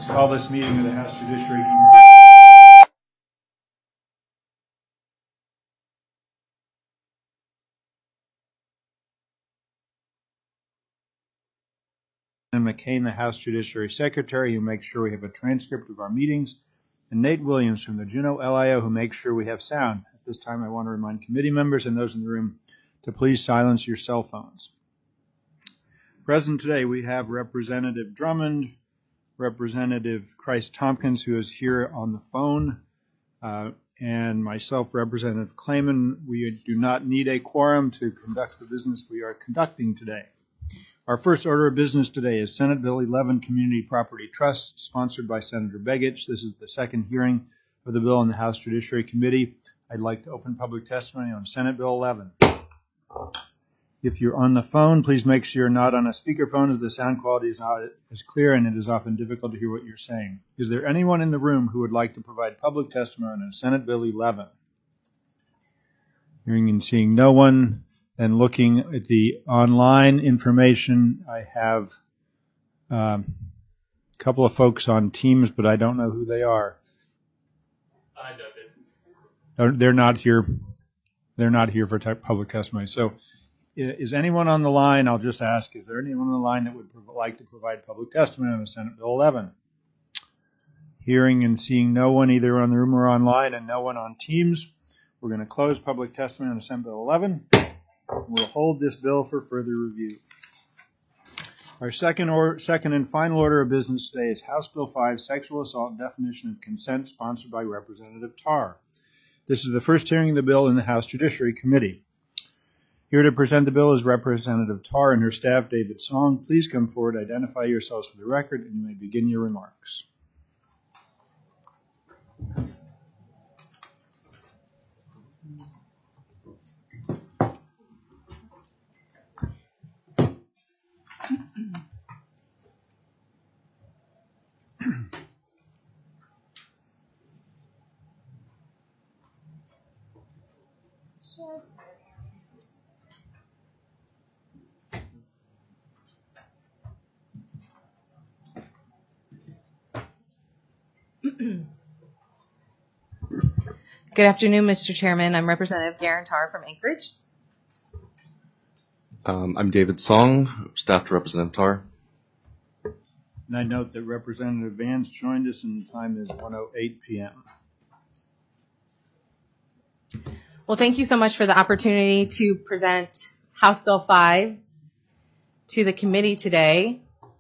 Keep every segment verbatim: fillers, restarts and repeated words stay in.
Let's call this meeting of the House Judiciary and McCain, the House Judiciary Secretary, who makes sure we have a transcript of our meetings, and Nate Williams from the Juneau L I O, who makes sure we have sound. At this time, I want to remind committee members and those in the room to please silence your cell phones. Present today, we have Representative Drummond, Representative Christ Tompkins, who is here on the phone, uh, and myself, Representative Clayman. We do not need a quorum to conduct the business we are conducting today. Our first order of business today is Senate Bill eleven, Community Property Trust, sponsored by Senator Begich. This is the second hearing of the bill in the House Judiciary Committee. I'd like to open public testimony on Senate Bill eleven. If you're on the phone, please make sure you're not on a speakerphone, as the sound quality is not as clear and it is often difficult to hear what you're saying. Is there anyone in the room who would like to provide public testimony on Senate Bill eleven? Hearing and seeing no one, and looking at the online information, I have um, a couple of folks on Teams, but I don't know who they are. I don't know. They're not here. They're not here for public testimony. So, is anyone on the line? I'll just ask, is there anyone on the line that would like to provide public testimony on Senate Bill eleven? Hearing and seeing no one either on the room or online, and no one on Teams, we're going to close public testimony on Senate Bill eleven. We'll hold this bill for further review. Our second, or, second and final order of business today is House Bill five, Sexual Assault Definition of Consent, sponsored by Representative Tarr. This is the first hearing of the bill in the House Judiciary Committee. Here to present the bill is Representative Tarr and her staff, David Song. Please come forward, identify yourselves for the record, and you may begin your remarks. Good afternoon, Mister Chairman. I'm Representative Garen Tarr from Anchorage. Um, I'm David Song, staff to Representative Tarr. And I note that Representative Vance joined us and the time is one oh eight p.m. Well, thank you so much for the opportunity to present House Bill five to the committee today.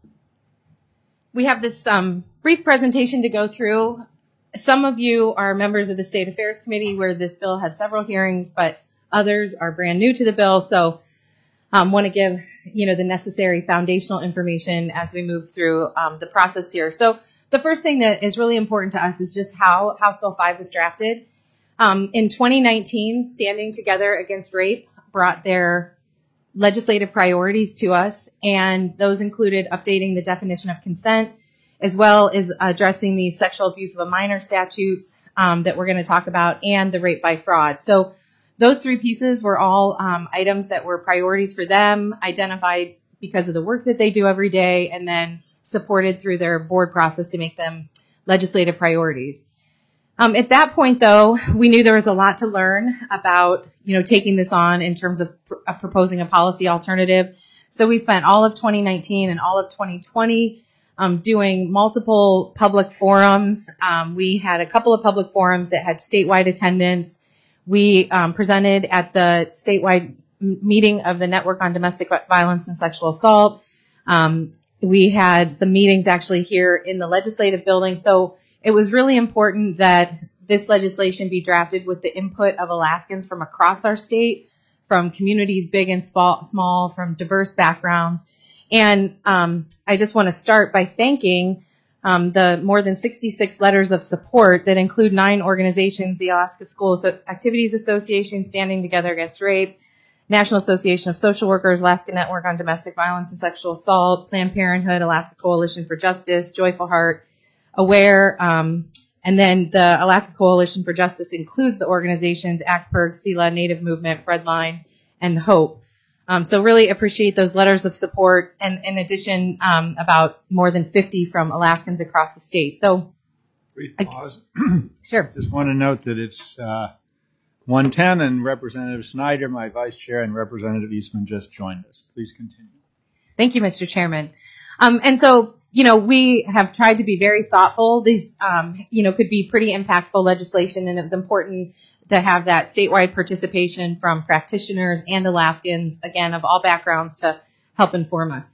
We have this um, brief presentation to go through. Some of you are members of the State Affairs Committee, where this bill had several hearings, but others are brand new to the bill. So um, want to give, you know, the necessary foundational information as we move through um, the process here. So the first thing that is really important to us is just how House Bill five was drafted. Um, in twenty nineteen, Standing Together Against Rape brought their legislative priorities to us, and those included updating the definition of consent, as well as addressing the sexual abuse of a minor statutes um, that we're going to talk about, and the rape by fraud. So those three pieces were all um, items that were priorities for them, identified because of the work that they do every day, and then supported through their board process to make them legislative priorities. Um, at that point, though, we knew there was a lot to learn about, you know, taking this on in terms of pr- uh, proposing a policy alternative. So we spent all of twenty nineteen and all of twenty twenty Um, doing multiple public forums. Um, we had a couple of public forums that had statewide attendance. We um, presented at the statewide m- meeting of the Network on Domestic Violence and Sexual Assault. Um, we had some meetings actually here in the legislative building. So it was really important that this legislation be drafted with the input of Alaskans from across our state, from communities big and small, from diverse backgrounds. And um, I just want to start by thanking um, the more than sixty-six letters of support that include nine organizations: the Alaska School Activities Association, Standing Together Against Rape, National Association of Social Workers, Alaska Network on Domestic Violence and Sexual Assault, Planned Parenthood, Alaska Coalition for Justice, Joyful Heart, AWARE, um, and then the Alaska Coalition for Justice includes the organizations ACTPIRG, SELA, Native Movement, Breadline, and HOPE. Um, so really appreciate those letters of support, and in addition, um, about more than fifty from Alaskans across the state. So, brief pause. Sure. Just want to note that it's uh, one ten, and Representative Snyder, my vice chair, and Representative Eastman just joined us. Please continue. Thank you, Mister Chairman. Um, and so, you know, we have tried to be very thoughtful. These, um, you know, could be pretty impactful legislation, and it was important to have that statewide participation from practitioners and Alaskans, again, of all backgrounds, to help inform us.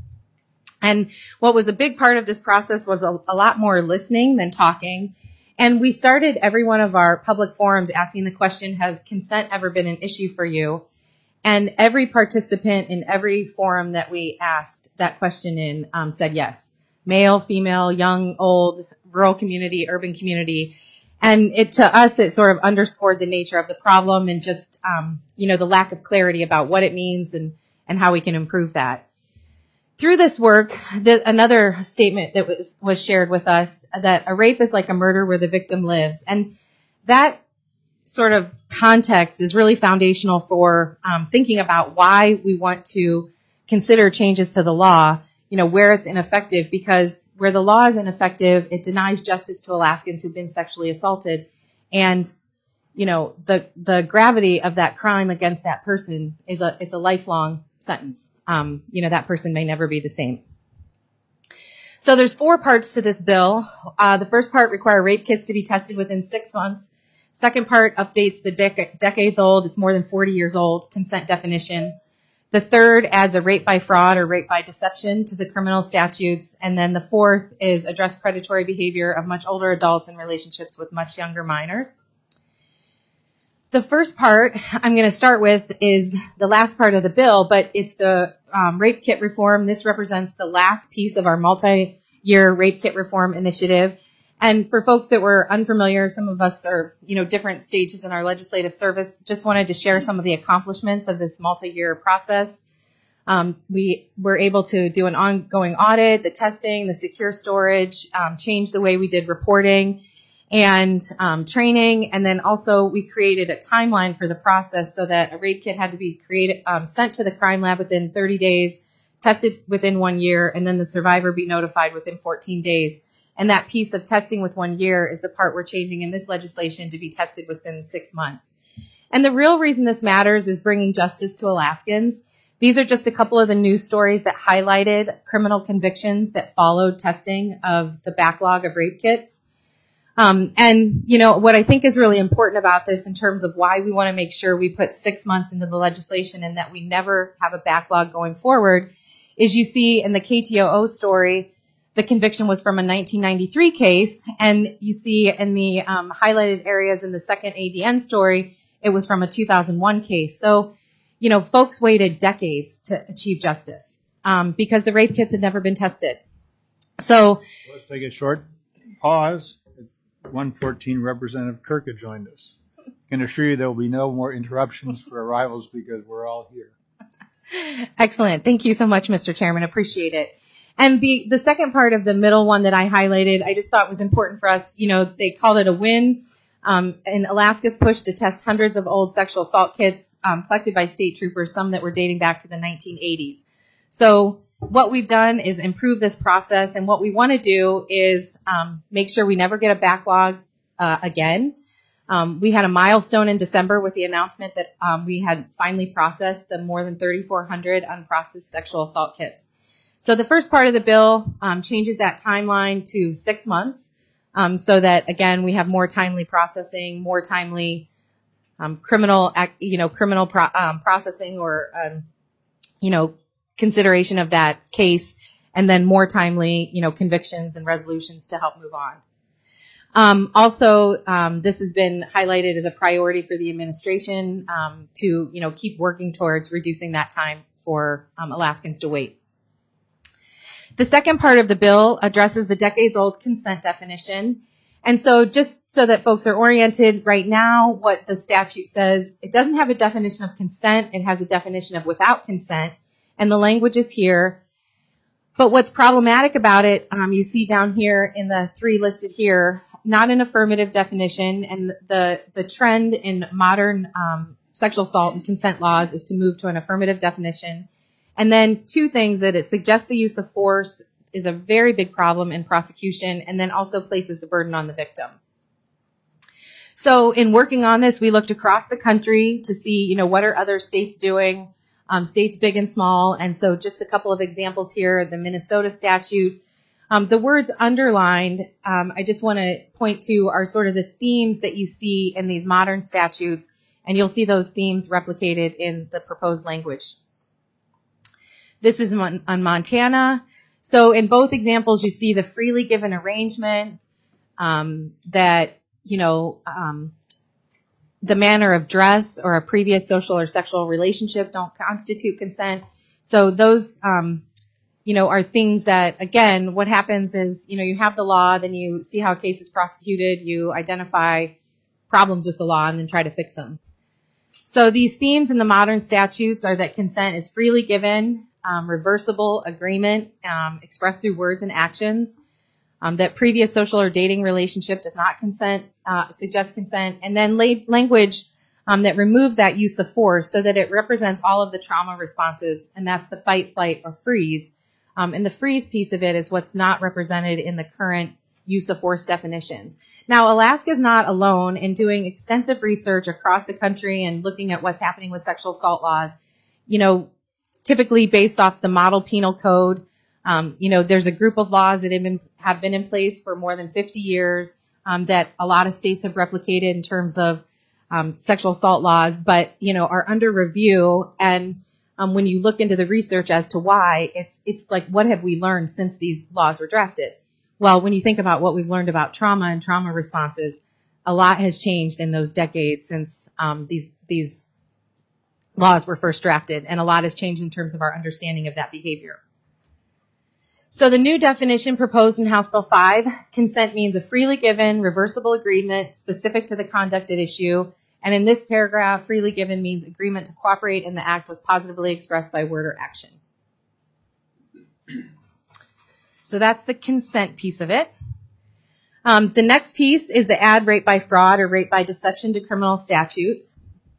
And what was a big part of this process was a, a lot more listening than talking. And we started every one of our public forums asking the question, has consent ever been an issue for you? And every participant in every forum that we asked that question in um, said yes. Male, female, young, old, rural community, urban community. And it, to us, it sort of underscored the nature of the problem and just, um, you know, the lack of clarity about what it means and, and how we can improve that. Through this work, the, another statement that was, was shared with us, that a rape is like a murder where the victim lives. And that sort of context is really foundational for um, thinking about why we want to consider changes to the law, you know, where it's ineffective, because where the law is ineffective, it denies justice to Alaskans who've been sexually assaulted. And, you know, the, the gravity of that crime against that person is a, it's a lifelong sentence. Um, you know, that person may never be the same. So there's four parts to this bill. Uh, the first part require rape kits to be tested within six months. Second part updates the dec- decades old, it's more than forty years old, consent definition. The third adds a rape by fraud or rape by deception to the criminal statutes. And then the fourth is address predatory behavior of much older adults in relationships with much younger minors. The first part I'm going to start with is the last part of the bill, but it's the um, rape kit reform. This represents the last piece of our multi-year rape kit reform initiative. And for folks that were unfamiliar, some of us are, you know, different stages in our legislative service, just wanted to share some of the accomplishments of this multi-year process. Um, we were able to do an ongoing audit, the testing, the secure storage, um, change the way we did reporting and um, training. And then also we created a timeline for the process so that a rape kit had to be created, um, sent to the crime lab within thirty days, tested within one year, and then the survivor be notified within fourteen days. And that piece of testing with one year is the part we're changing in this legislation to be tested within six months. And the real reason this matters is bringing justice to Alaskans. These are just a couple of the news stories that highlighted criminal convictions that followed testing of the backlog of rape kits. Um, and, you know, what I think is really important about this in terms of why we want to make sure we put six months into the legislation and that we never have a backlog going forward is you see in the K T O O story, the conviction was from a nineteen ninety-three case, and you see in the um, highlighted areas in the second A D N story, it was from a two thousand one case. So, you know, folks waited decades to achieve justice um, because the rape kits had never been tested. So let's take a short pause. At one fourteen, Representative Kirka joined us. I can assure you there will be no more interruptions for arrivals because we're all here. Excellent. Thank you so much, Mister Chairman. Appreciate it. And the, the second part of the middle one that I highlighted, I just thought was important for us. You know, they called it a win. Um, in Alaska's push to test hundreds of old sexual assault kits um, collected by state troopers, some that were dating back to the nineteen eighties. So what we've done is improve this process. And what we want to do is um, make sure we never get a backlog uh, again. Um, we had a milestone in December with the announcement that um, we had finally processed the more than thirty-four hundred unprocessed sexual assault kits. So the first part of the bill um, changes that timeline to six months um, so that, again, we have more timely processing, more timely um, criminal, you know, criminal pro- um, processing or, um, you know, consideration of that case, and then more timely, you know, convictions and resolutions to help move on. Um, also, um, this has been highlighted as a priority for the administration um, to, you know, keep working towards reducing that time for um, Alaskans to wait. The second part of the bill addresses the decades-old consent definition. And so just so that folks are oriented, right now what the statute says, it doesn't have a definition of consent. It has a definition of without consent. And the language is here. But what's problematic about it, um, you see down here in the three listed here, not an affirmative definition. And the, the trend in modern um, sexual assault and consent laws is to move to an affirmative definition. And then two things, that it suggests the use of force is a very big problem in prosecution, and then also places the burden on the victim. So in working on this, we looked across the country to see, you know, what are other states doing, um, states big and small. And so just a couple of examples here, the Minnesota statute. Um, the words underlined, um, I just want to point to are sort of the themes that you see in these modern statutes, and you'll see those themes replicated in the proposed language. This is on, on Montana. So in both examples, you see the freely given arrangement, um, that, you know, um, the manner of dress or a previous social or sexual relationship don't constitute consent. So those, um, you know, are things that, again, what happens is, you know, you have the law, then you see how a case is prosecuted, you identify problems with the law, and then try to fix them. So these themes in the modern statutes are that consent is freely given, um, reversible agreement, um, expressed through words and actions, um, that previous social or dating relationship does not consent, uh, suggest consent, and then la- language um, that removes that use of force so that it represents all of the trauma responses, and that's the fight, flight, or freeze. Um, and the freeze piece of it is what's not represented in the current use of force definitions. Now, Alaska is not alone in doing extensive research across the country and looking at what's happening with sexual assault laws. You know, typically based off the model penal code. Um, you know, there's a group of laws that have been, have been in place for more than fifty years um, that a lot of states have replicated in terms of um, sexual assault laws, but, you know, are under review. And um, when you look into the research as to why, it's it's like, what have we learned since these laws were drafted? Well, when you think about what we've learned about trauma and trauma responses, a lot has changed in those decades since um, these these laws were first drafted, and a lot has changed in terms of our understanding of that behavior. So the new definition proposed in House Bill five, consent means a freely given, reversible agreement specific to the conduct at issue. And in this paragraph, freely given means agreement to cooperate in the act was positively expressed by word or action. So that's the consent piece of it. Um, the next piece is the add rape by fraud or rape by deception to criminal statutes.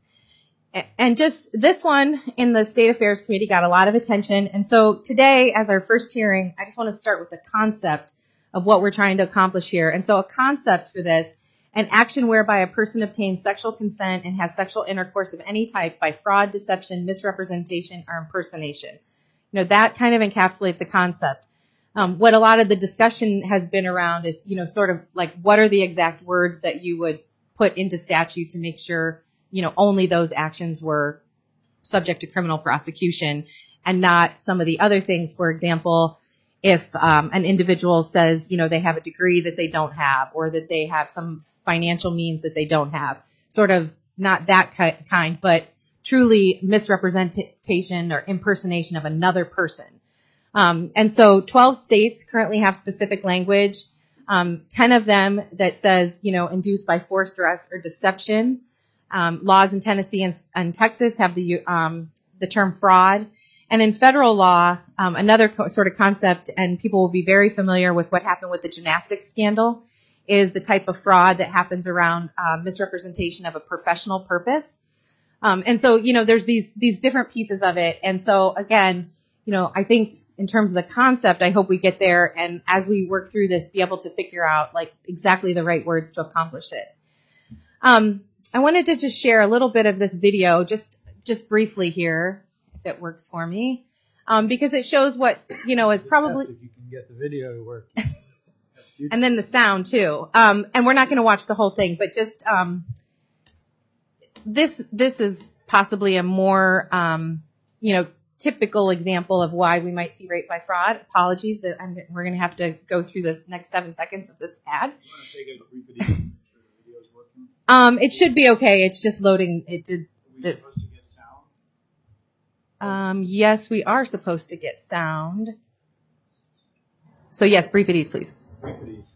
And just this one in the State Affairs Committee got a lot of attention. And so today, as our first hearing, I just want to start with the concept of what we're trying to accomplish here. And so a concept for this, an action whereby a person obtains sexual consent and has sexual intercourse of any type by fraud, deception, misrepresentation, or impersonation. You know, that kind of encapsulates the concept. Um, what a lot of the discussion has been around is, you know, sort of like, what are the exact words that you would put into statute to make sure, you know, only those actions were subject to criminal prosecution and not some of the other things. For example, if um, an individual says, you know, they have a degree that they don't have, or that they have some financial means that they don't have, sort of not that ki- kind, but truly misrepresentation or impersonation of another person. Um, and so twelve states currently have specific language, um, ten of them that says, you know, induced by force, duress, or deception. Um, laws in Tennessee and, and Texas have the um, the term fraud. And in federal law, um, another co- sort of concept, and people will be very familiar with what happened with the gymnastics scandal, is the type of fraud that happens around uh, misrepresentation of a professional purpose. Um, and so, you know, there's these these different pieces of it. And so, again, you know, I think in terms of the concept, I hope we get there, and as we work through this, be able to figure out like exactly the right words to accomplish it. Um, I wanted to just share a little bit of this video, just just briefly here, if it works for me, um, because it shows what, you know, is probably. If you can get the video to work. And then the sound too. Um, and we're not going to watch the whole thing, but just um, this this is possibly a more um, you know, typical example of why we might see rape by fraud. Apologies that I'm, we're going to have to go through the next seven seconds of this ad. Um, it should be okay. It's just loading. It did this. Um, yes, we are supposed to get sound. So yes, brief at ease, please. Brief at ease.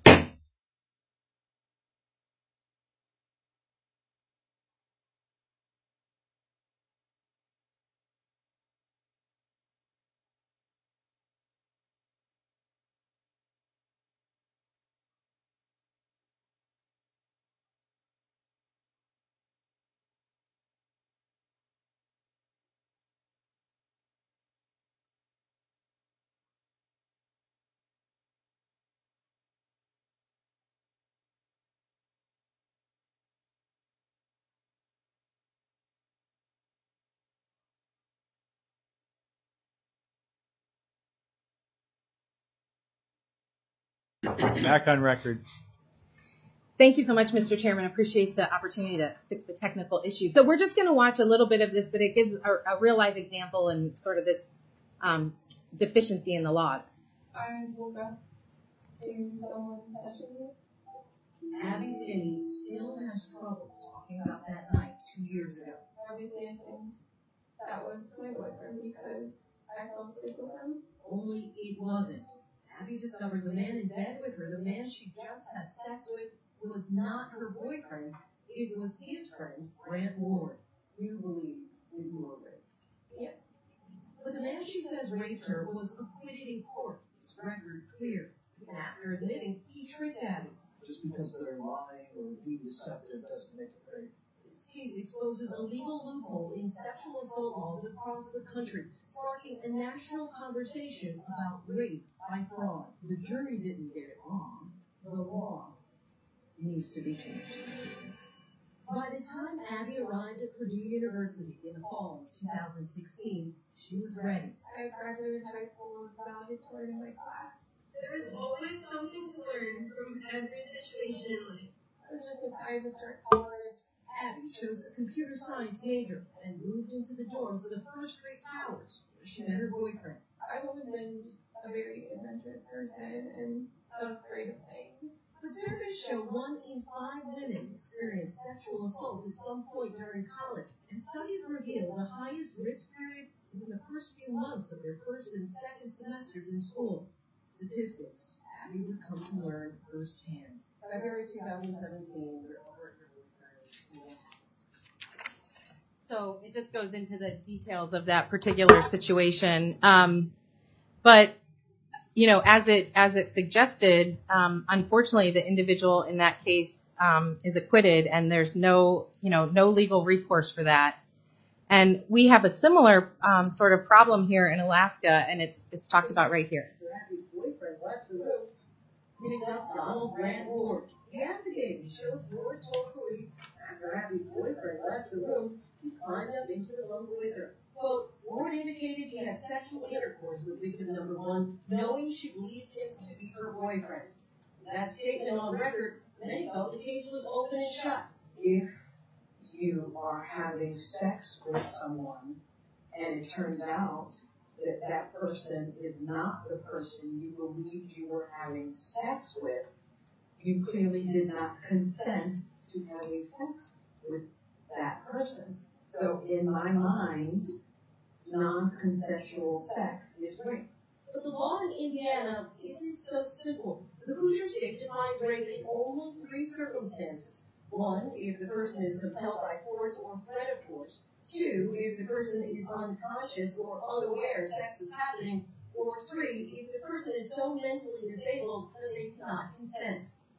Back on record. Thank you so much, Mister Chairman. I appreciate the opportunity to fix the technical issue. So we're just going to watch a little bit of this, but it gives a, a real-life example and sort of this um, deficiency in the laws. I woke up to someone touching me. Abby Finney still has trouble talking about that night two years ago. I obviously assumed that was my boyfriend because I fell asleep with him. Only it wasn't. Abby discovered the man in bed with her, the man she just had sex with, was not her boyfriend. It was his friend, Grant Ward. You believe that you were raped? Yes. But the man she says raped her was acquitted in court. His record clear. And after admitting, he tricked Abby. Just because they're lying or being deceptive doesn't make it rape. This case exposes a legal loophole in sexual assault laws across the country, sparking a national conversation about rape by fraud. The jury didn't get it wrong. The law needs to be changed. By the time Abby arrived at Purdue University in the fall of two thousand sixteen, she was ready. I graduated high school with valedictorian in my class. There is always something to learn from every situation in life. I was just excited to start college. Abby chose a computer science major and moved into the dorms of the First Street Towers, where she met her boyfriend. I've always been just a very adventurous person and love creative things. But surveys show one in five women experience sexual assault at some point during college, and studies reveal the highest risk period is in the first few months of their first and second semesters in school. Statistics Abby would come to learn firsthand. February two thousand seventeen, your over your boyfriend. So it just goes into the details of that particular situation. Um, but you know, as it as it suggested, um, unfortunately, the individual in that case um, is acquitted, and there's no, you know, no legal recourse for that. And we have a similar um, sort of problem here in Alaska, and it's it's talked about right here. Abby's boyfriend left the room, picked up Donald Grant Ward. The affidavit shows Ward told police after Abby's boyfriend left the room, he climbed up into the room with her. Quote, Ward indicated he had sexual intercourse with victim number one, knowing she believed him to be her boyfriend. That statement on record, many felt the case was open and shut. If you are having sex with someone and it turns out that that person is not the person you believed you were having sex with, you clearly did not consent to having sex with that person. So in my mind, non-consensual sex is rape. But the law in Indiana isn't so simple. The Hoosier State defines rape in only three circumstances. One, if the person is compelled by force or threat of force. Two, if the person is unconscious or unaware sex is happening. Or three, if the person is so mentally disabled that they cannot consent.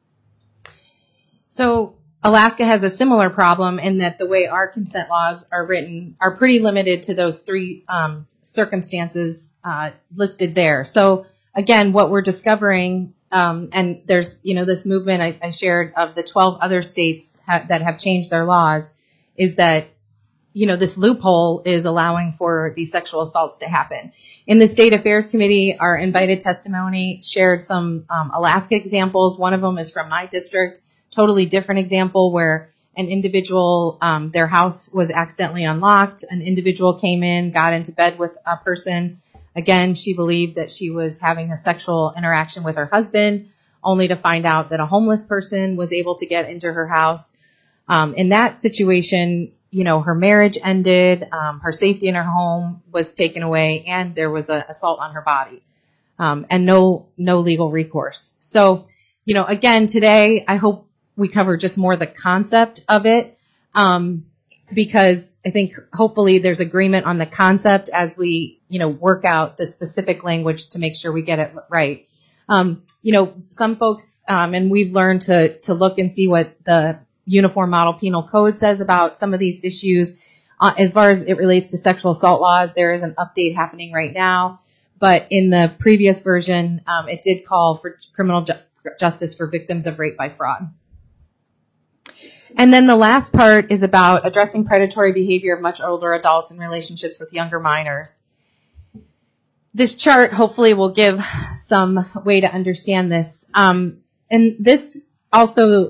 So Alaska has a similar problem in that the way our consent laws are written are pretty limited to those three um, circumstances uh, listed there. So again, what we're discovering, um, and there's, you know, this movement I, I shared of the twelve other states ha- that have changed their laws, is that, you know, this loophole is allowing for these sexual assaults to happen. In the State Affairs Committee, our invited testimony shared some um, Alaska examples. One of them is from my district. Totally different example where an individual, um, their house was accidentally unlocked. An individual came in, got into bed with a person. Again, she believed that she was having a sexual interaction with her husband, only to find out that a homeless person was able to get into her house. Um, in that situation, you know, her marriage ended, um, her safety in her home was taken away, and there was an assault on her body, um, and no no legal recourse. So, you know, again, today I hope we cover just more the concept of it, um, because I think hopefully there's agreement on the concept as we, you know, work out the specific language to make sure we get it right. Um, you know, some folks, um, and we've learned to to look and see what the Uniform Model Penal Code says about some of these issues. Uh, as far as it relates to sexual assault laws, there is an update happening right now, but in the previous version, um, it did call for criminal ju- justice for victims of rape by fraud. And then the last part is about addressing predatory behavior of much older adults in relationships with younger minors. This chart hopefully will give some way to understand this. Um, and this also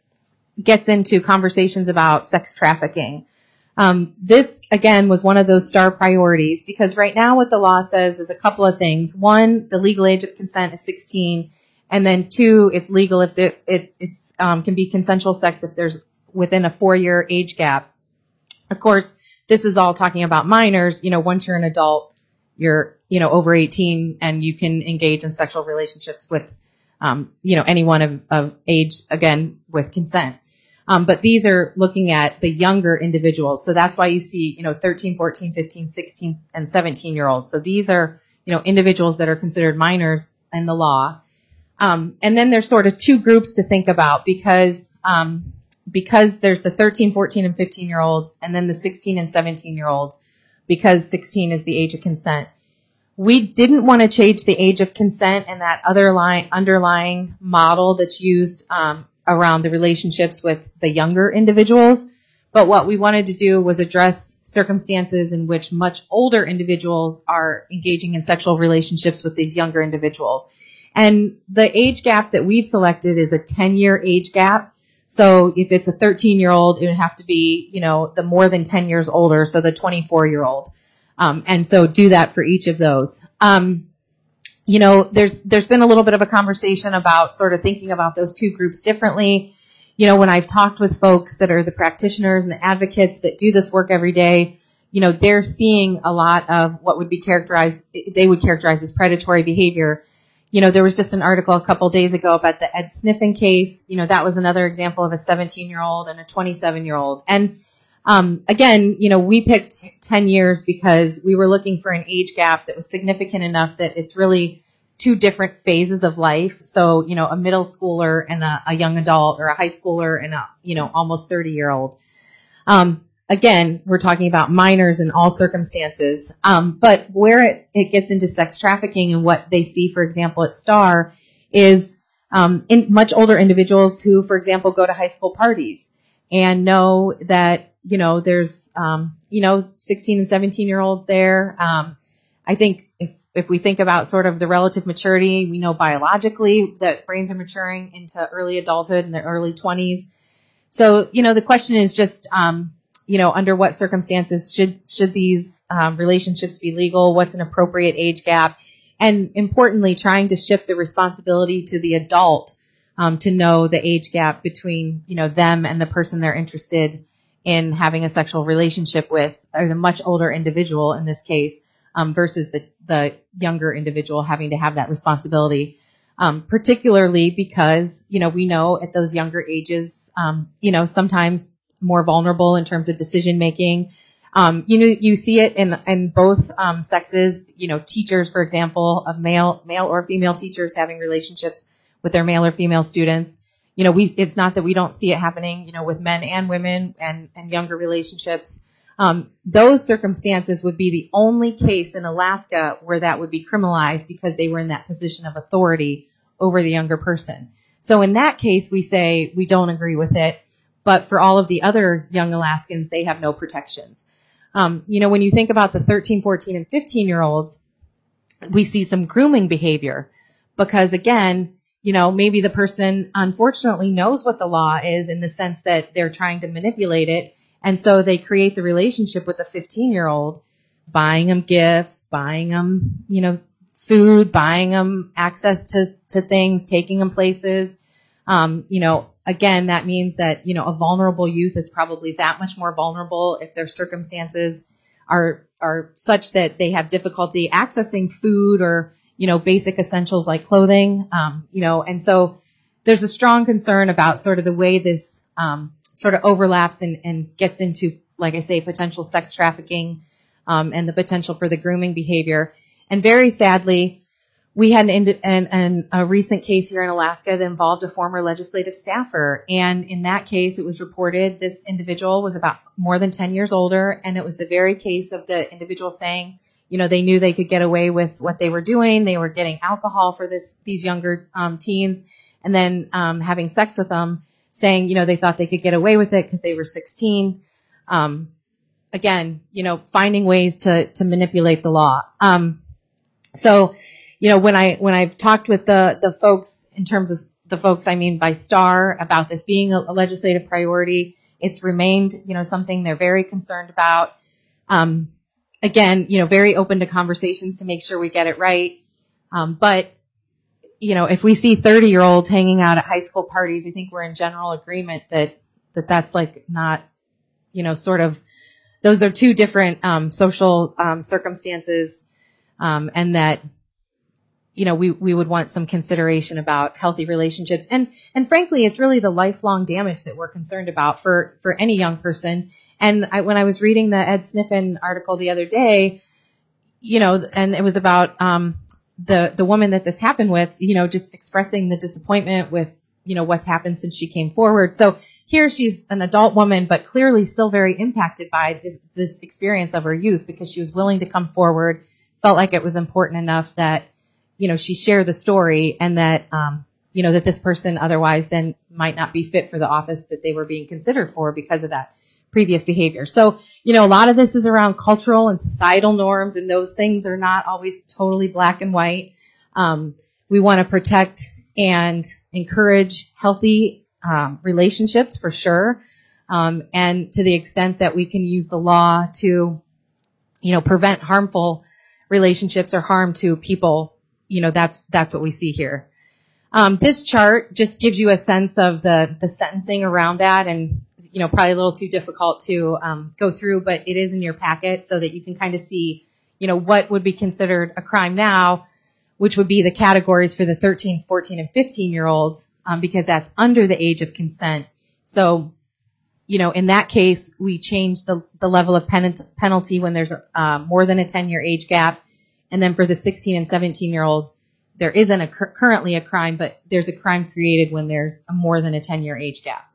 gets into conversations about sex trafficking. Um, this, again, was one of those star priorities because right now what the law says is a couple of things. One, the legal age of consent is sixteen, and then two, it's legal if it, it it's, um, can be consensual sex if there's within a four-year age gap. Of course, this is all talking about minors. You know, once you're an adult, you're, you know, over eighteen and you can engage in sexual relationships with, um, you know, anyone of, of age, again, with consent. Um, but these are looking at the younger individuals. So that's why you see, you know, thirteen, fourteen, fifteen, sixteen, and seventeen year olds. So these are, you know, individuals that are considered minors in the law. Um, and then there's sort of two groups to think about because, um, because there's the thirteen, fourteen, and fifteen year olds and then the sixteen and seventeen year olds because sixteen is the age of consent. We didn't want to change the age of consent and that other line, underlying model that's used, um, around the relationships with the younger individuals. But what we wanted to do was address circumstances in which much older individuals are engaging in sexual relationships with these younger individuals. And the age gap that we've selected is a ten year age gap. So if it's a thirteen year old, it would have to be, you know, the more than ten years older, so the twenty-four year old. Um, and so do that for each of those. Um, You know, there's, there's been a little bit of a conversation about sort of thinking about those two groups differently. You know, when I've talked with folks that are the practitioners and the advocates that do this work every day, you know, they're seeing a lot of what would be characterized, they would characterize as predatory behavior. You know, there was just an article a couple days ago about the Ed Sniffen case. You know, that was another example of a seventeen year old and a twenty-seven year old. And, um, again, you know, we picked ten years because we were looking for an age gap that was significant enough that it's really two different phases of life. So, you know, a middle schooler and a, a young adult, or a high schooler and a, you know, almost thirty year old. Um, again, we're talking about minors in all circumstances. Um, but where it, it gets into sex trafficking and what they see, for example, at STAR is, um, in much older individuals who, for example, go to high school parties and know that, you know, there's, um, you know, sixteen and seventeen year olds there. Um, I think if, if we think about sort of the relative maturity, we know biologically that brains are maturing into early adulthood in their early twenties. So, you know, the question is just, um, you know, under what circumstances should, should these, um, relationships be legal? What's an appropriate age gap? And importantly, trying to shift the responsibility to the adult, um, to know the age gap between, you know, them and the person they're interested in having a sexual relationship with, or the much older individual in this case, um, versus the, the younger individual having to have that responsibility. Um, particularly because, you know, we know at those younger ages, um, you know, sometimes more vulnerable in terms of decision making. Um, you know, you see it in, in both, um, sexes, you know, teachers, for example, of male, male or female teachers having relationships with their male or female students. You know, we, it's not that we don't see it happening, you know, with men and women and, and younger relationships. Um, those circumstances would be the only case in Alaska where that would be criminalized because they were in that position of authority over the younger person. So in that case, we say we don't agree with it. But for all of the other young Alaskans, they have no protections. Um, you know, when you think about the thirteen, fourteen, and fifteen year olds, we see some grooming behavior because, again, you know, maybe the person unfortunately knows what the law is in the sense that they're trying to manipulate it. And so they create the relationship with a fifteen year old, buying them gifts, buying them, you know, food, buying them access to, to things, taking them places. Um, you know, again, that means that, you know, a vulnerable youth is probably that much more vulnerable if their circumstances are, are such that they have difficulty accessing food or, you know, basic essentials like clothing. Um, you know, and so there's a strong concern about sort of the way this, um, sort of overlaps and, and gets into, like I say, potential sex trafficking, um, and the potential for the grooming behavior. And very sadly, we had an, an, an, a recent case here in Alaska that involved a former legislative staffer. And in that case, it was reported this individual was about more than ten years older. And it was the very case of the individual saying, you know, they knew they could get away with what they were doing. They were getting alcohol for this, these younger, um, teens and then, um, having sex with them, saying, you know, they thought they could get away with it because they were sixteen. Um, again, you know, finding ways to, to manipulate the law. Um, so, you know, when I, when I've talked with the, the folks in terms of the folks, I mean, by STAR about this being a, a legislative priority. It's remained, you know, something they're very concerned about. Um, again, you know, very open to conversations to make sure we get it right. Um, but, you know, if we see thirty-year-olds hanging out at high school parties, I think we're in general agreement that, that that's like not, you know, sort of, those are two different um, social um, circumstances, um, and that, you know, we, we would want some consideration about healthy relationships. And, and frankly, it's really the lifelong damage that we're concerned about for, for any young person. And I, when I was reading the Ed Sniffen article the other day, you know, and it was about, um, the, the woman that this happened with, you know, just expressing the disappointment with, you know, what's happened since she came forward. So here she's an adult woman, but clearly still very impacted by this, this experience of her youth, because she was willing to come forward, felt like it was important enough that, you know, she shared the story, and that, um, you know, that this person otherwise then might not be fit for the office that they were being considered for because of that previous behavior. So, you know, a lot of this is around cultural and societal norms, and those things are not always totally black and white. Um, we want to protect and encourage healthy um, relationships for sure, um, and to the extent that we can use the law to, you know, prevent harmful relationships or harm to people. You know, that's, that's what we see here. Um, this chart just gives you a sense of the, the sentencing around that, and, you know, probably a little too difficult to, um, go through, but it is in your packet so that you can kind of see, you know, what would be considered a crime now, which would be the categories for the thirteen, fourteen, and fifteen year olds, um, because that's under the age of consent. So, you know, in that case, we change the, the level of pen- penalty when there's a, uh, more than a ten year age gap. And then for the sixteen and seventeen year olds, there isn't a, currently a crime, but there's a crime created when there's a more than a ten year age gap.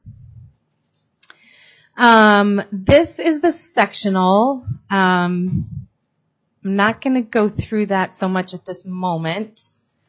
Um, this is the sectional. Um, I'm not going to go through that so much at this moment.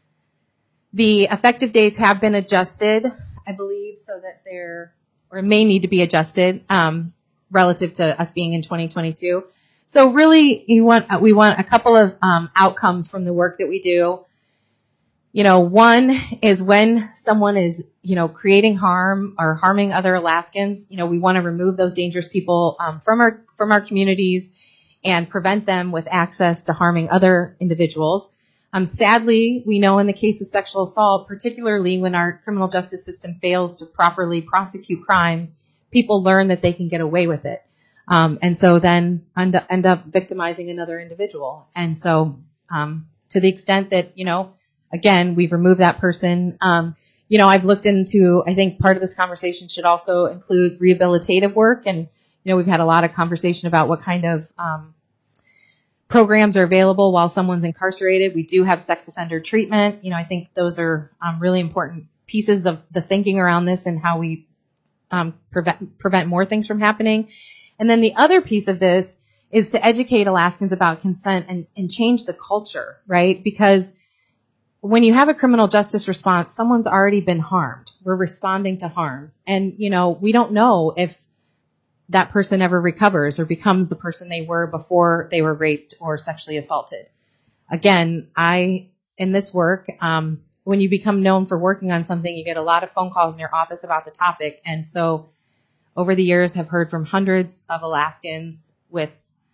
The effective dates have been adjusted, I believe, so that they're, or may need to be adjusted, um, relative to us being in twenty twenty-two. So really, you want, we want a couple of um, outcomes from the work that we do. You know, one is when someone is, you know, creating harm or harming other Alaskans, you know, we want to remove those dangerous people um, from our from our communities and prevent them with access to harming other individuals. Um, sadly, we know in the case of sexual assault, particularly when our criminal justice system fails to properly prosecute crimes, people learn that they can get away with it. Um, and so then end up, end up victimizing another individual. And so, um, to the extent that, you know, again, we've removed that person, um, you know, I've looked into, I think part of this conversation should also include rehabilitative work. And, you know, we've had a lot of conversation about what kind of, um, programs are available while someone's incarcerated. We do have sex offender treatment. You know, I think those are, um, really important pieces of the thinking around this and how we, um, prevent, prevent more things from happening. And then the other piece of this is to educate Alaskans about consent and, and change the culture, right? Because when you have a criminal justice response, someone's already been harmed. We're responding to harm. And, you know, we don't know if that person ever recovers or becomes the person they were before they were raped or sexually assaulted. Again, I, in this work, um, when you become known for working on something, you get a lot of phone calls in your office about the topic. And so over the years have heard from hundreds of Alaskans with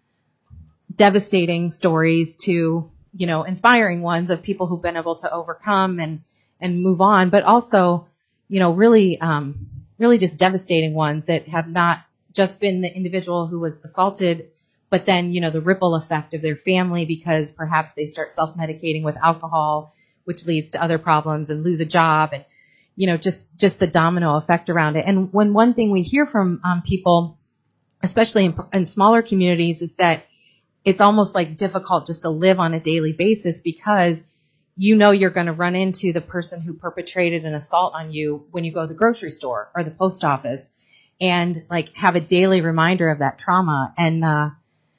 devastating stories to, you know, inspiring ones of people who've been able to overcome and, and move on, but also, you know, really, um, really just devastating ones that have not just been the individual who was assaulted, but then, you know, the ripple effect of their family because perhaps they start self-medicating with alcohol, which leads to other problems, and lose a job, and, you know, just, just the domino effect around it. And when one thing we hear from um, people, especially in, in smaller communities, is that it's almost like difficult just to live on a daily basis because you know you're going to run into the person who perpetrated an assault on you when you go to the grocery store or the post office, and like have a daily reminder of that trauma. And uh,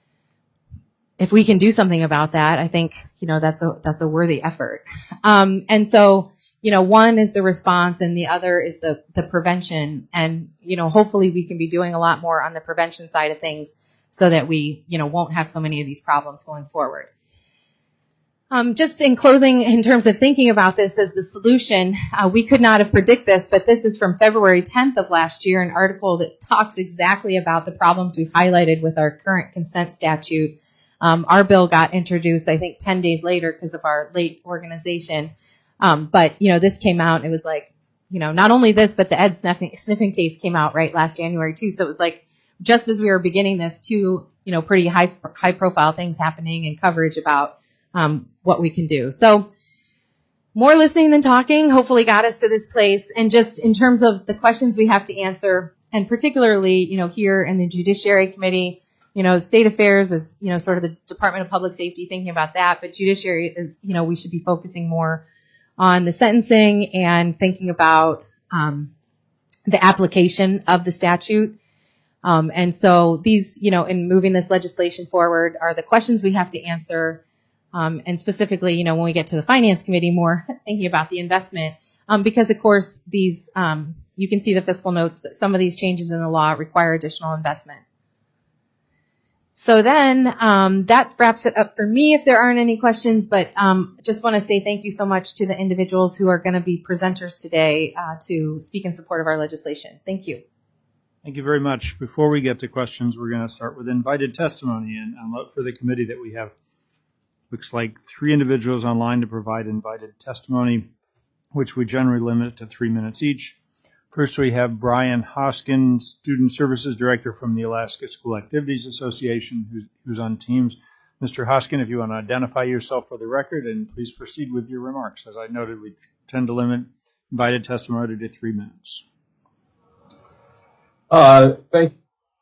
if we can do something about that, I think, you know, that's a that's a worthy effort. Um, and so, you know, one is the response and the other is the, the prevention. And, you know, hopefully we can be doing a lot more on the prevention side of things so that we, you know, won't have so many of these problems going forward. Um, just in closing, in terms of thinking about this as the solution, uh, we could not have predicted this, but this is from February tenth of last year, an article that talks exactly about the problems we've highlighted with our current consent statute. Um, our bill got introduced, I think, ten days later because of our late organization. Um, but, you know, this came out, and it was like, you know, not only this, but the Ed sniffing, sniffing case came out right last January too. So it was like, just as we were beginning this, two, you know, pretty high, high profile things happening and coverage about Um, what we can do. So more listening than talking hopefully got us to this place. And just in terms of the questions we have to answer, and particularly, you know, here in the Judiciary Committee, you know, State Affairs is, you know, sort of the Department of Public Safety thinking about that, but Judiciary is, you know, we should be focusing more on the sentencing and thinking about um, the application of the statute. Um, and so these, you know, in moving this legislation forward are the questions we have to answer. Um, and specifically, you know, when we get to the Finance Committee, more thinking about the investment, um, because of course these, um, you can see the fiscal notes. Some of these changes in the law require additional investment. So then um, that wraps it up for me. If there aren't any questions, but um, just want to say thank you so much to the individuals who are going to be presenters today uh, to speak in support of our legislation. Thank you. Thank you very much. Before we get to questions, we're going to start with invited testimony, and I'll note for the committee that we have looks like three individuals online to provide invited testimony, which we generally limit to three minutes each. First, we have Brian Hoskin, Student Services Director from the Alaska School Activities Association, who's, who's on Teams. Mister Hoskin, if you want to identify yourself for the record, and please proceed with your remarks. As I noted, we tend to limit invited testimony to three minutes. Uh, thank,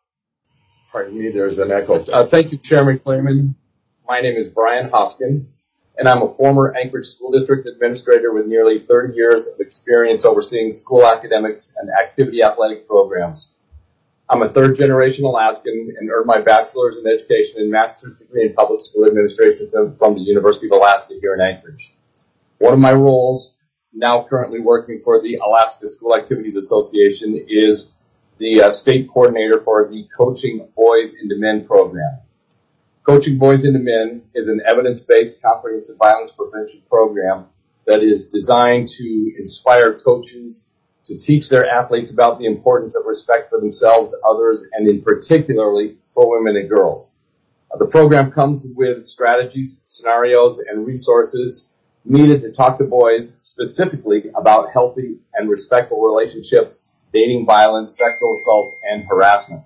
pardon me, there's an echo. Uh, thank you, Chairman Clayman. My name is Brian Hoskin, and I'm a former Anchorage School District Administrator with nearly thirty years of experience overseeing school academics and activity athletic programs. I'm a third-generation Alaskan and earned my bachelor's in education and master's degree in public school administration from the University of Alaska here in Anchorage. One of my roles, now currently working for the Alaska School Activities Association, is the uh, state coordinator for the Coaching Boys into Men program. Coaching Boys into Men is an evidence-based comprehensive violence prevention program that is designed to inspire coaches to teach their athletes about the importance of respect for themselves, others, and in particularly for women and girls. Uh, the program comes with strategies, scenarios, and resources needed to talk to boys specifically about healthy and respectful relationships, dating violence, sexual assault, and harassment.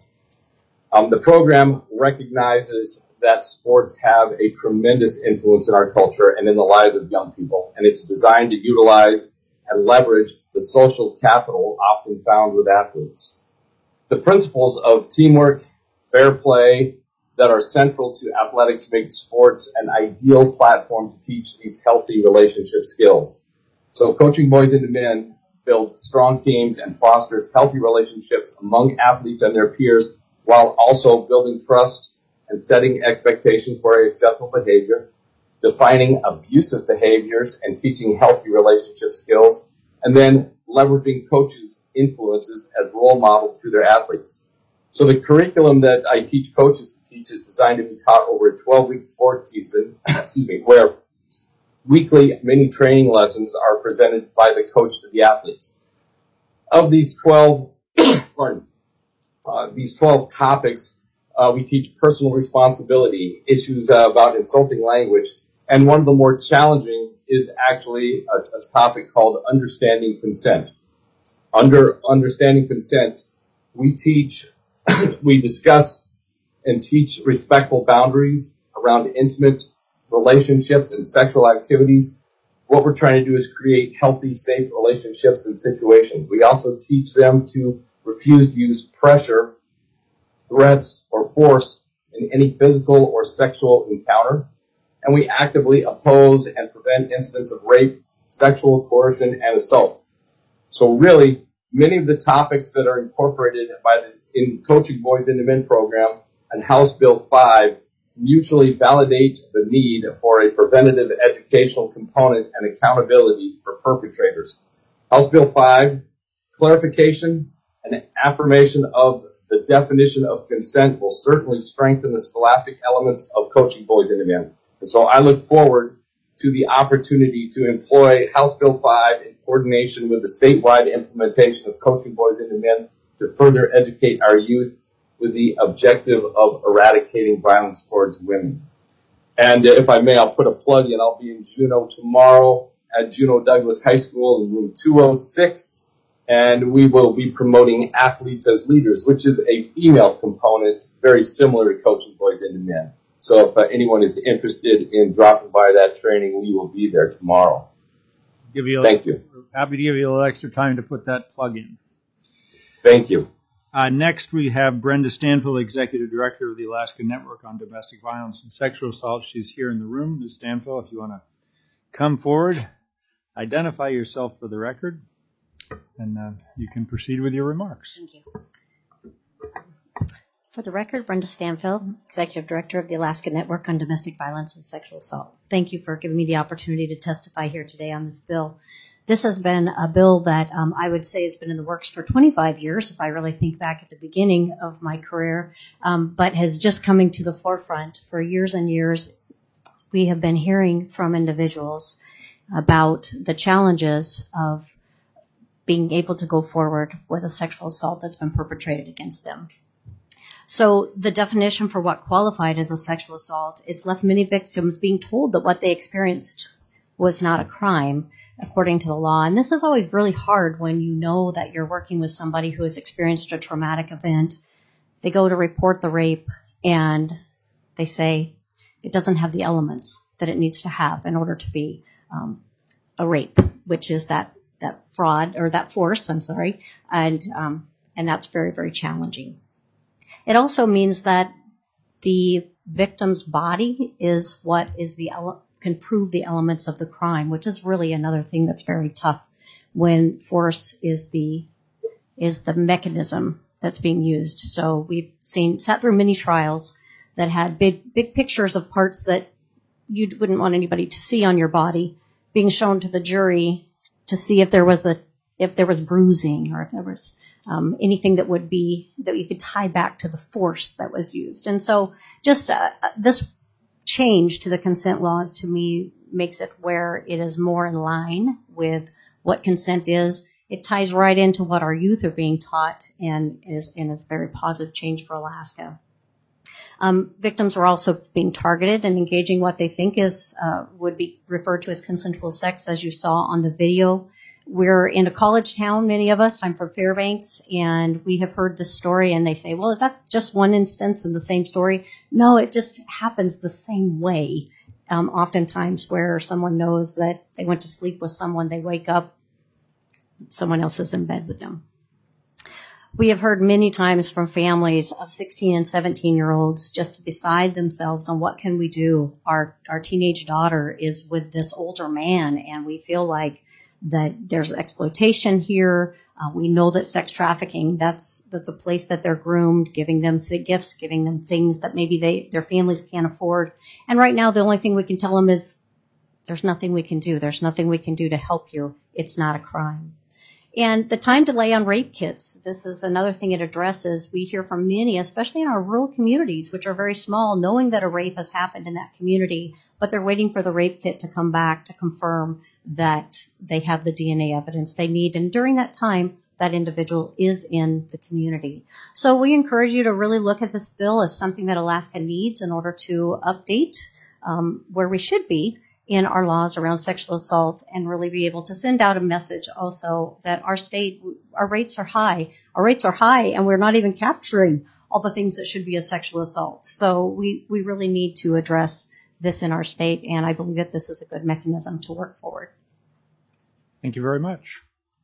Um, the program recognizes that sports have a tremendous influence in our culture and in the lives of young people, and it's designed to utilize and leverage the social capital often found with athletes. The principles of teamwork, fair play that are central to athletics make sports an ideal platform to teach these healthy relationship skills. So Coaching Boys into Men builds strong teams and fosters healthy relationships among athletes and their peers while also building trust and setting expectations for acceptable behavior, defining abusive behaviors and teaching healthy relationship skills, and then leveraging coaches' influences as role models to their athletes. So the curriculum that I teach coaches to teach is designed to be taught over a twelve-week sports season, excuse me, where weekly mini training lessons are presented by the coach to the athletes. Of these twelve, pardon, uh, these twelve topics, Uh, we teach personal responsibility, issues uh, about insulting language, and one of the more challenging is actually a, a topic called understanding consent. Under understanding consent, we teach, we discuss and teach respectful boundaries around intimate relationships and sexual activities. What we're trying to do is create healthy, safe relationships and situations. We also teach them to refuse to use pressure, threats, or force in any physical or sexual encounter, and we actively oppose and prevent incidents of rape, sexual coercion, and assault. So really, many of the topics that are incorporated by the in Coaching Boys into Men program and House Bill five mutually validate the need for a preventative educational component and accountability for perpetrators. House Bill five, clarification and affirmation of the definition of consent will certainly strengthen the scholastic elements of Coaching Boys into Men. And so I look forward to the opportunity to employ House Bill five in coordination with the statewide implementation of Coaching Boys into Men to further educate our youth with the objective of eradicating violence towards women. And if I may, I'll put a plug in. I'll be in Juneau tomorrow at Juneau Douglas High School in room two oh six, and we will be promoting Athletes as Leaders, which is a female component very similar to Coaching Boys into Men. So if uh, anyone is interested in dropping by that training, we will be there tomorrow. Give you a, Thank you. Happy to give you a little extra time to put that plug in. Thank you. Uh, next, we have Brenda Stanfield, Executive Director of the Alaska Network on Domestic Violence and Sexual Assault. She's here in the room. Miz Stanfield, if you want to come forward, identify yourself for the record, and uh, you can proceed with your remarks. Thank you. For the record, Brenda Stanfield, Executive Director of the Alaska Network on Domestic Violence and Sexual Assault. Thank you for giving me the opportunity to testify here today on this bill. This has been a bill that um, I would say has been in the works for twenty-five years, if I really think back at the beginning of my career, um, but has just coming to the forefront for years and years. We have been hearing from individuals about the challenges of being able to go forward with a sexual assault that's been perpetrated against them. So the definition for what qualified as a sexual assault, it's left many victims being told that what they experienced was not a crime according to the law. And this is always really hard when you know that you're working with somebody who has experienced a traumatic event. They go to report the rape and they say it doesn't have the elements that it needs to have in order to be um, a rape, which is that, that fraud or that force, I'm sorry. And, um, and that's very, very challenging. It also means that the victim's body is what is the ele- can prove the elements of the crime, which is really another thing that's very tough when force is the is the mechanism that's being used. So we've seen sat through many trials that had big big pictures of parts that you wouldn't want anybody to see on your body being shown to the jury to see if there was a if there was bruising or if there was Um, anything that would be, that you could tie back to the force that was used. And so just uh, this change to the consent laws to me makes it where it is more in line with what consent is. It ties right into what our youth are being taught and is, and is a very positive change for Alaska. Um, victims are also being targeted and engaging what they think is, uh, would be referred to as consensual sex, as you saw on the video. We're in a college town, many of us. I'm from Fairbanks, and we have heard this story, and they say, well, is that just one instance in the same story? No, it just happens the same way. Um, oftentimes where someone knows that they went to sleep with someone, they wake up, someone else is in bed with them. We have heard many times from families of sixteen and seventeen-year-olds just beside themselves on what can we do. Our, our teenage daughter is with this older man, and we feel like that there's exploitation here. Uh, we know that sex trafficking, that's that's a place that they're groomed, giving them th- gifts, giving them things that maybe they their families can't afford. And right now, the only thing we can tell them is there's nothing we can do. There's nothing we can do to help you. It's not a crime. And the time delay on rape kits, this is another thing it addresses. We hear from many, especially in our rural communities, which are very small, knowing that a rape has happened in that community, but they're waiting for the rape kit to come back to confirm that they have the D N A evidence they need. And during that time, that individual is in the community. So we encourage you to really look at this bill as something that Alaska needs in order to update um, where we should be in our laws around sexual assault and really be able to send out a message also that our state, our rates are high. Our rates are high, and we're not even capturing all the things that should be a sexual assault. So we, we really need to address this in our state, and I believe that this is a good mechanism to work forward. Thank you very much.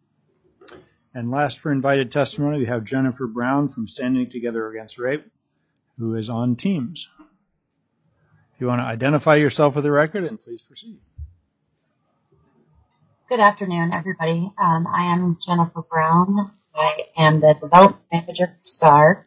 And last for invited testimony, we have Jennifer Brown from Standing Together Against Rape, who is on Teams. If you want to identify yourself for the record, and please proceed. Good afternoon, everybody. Um, I am Jennifer Brown. I am the development manager for STAR.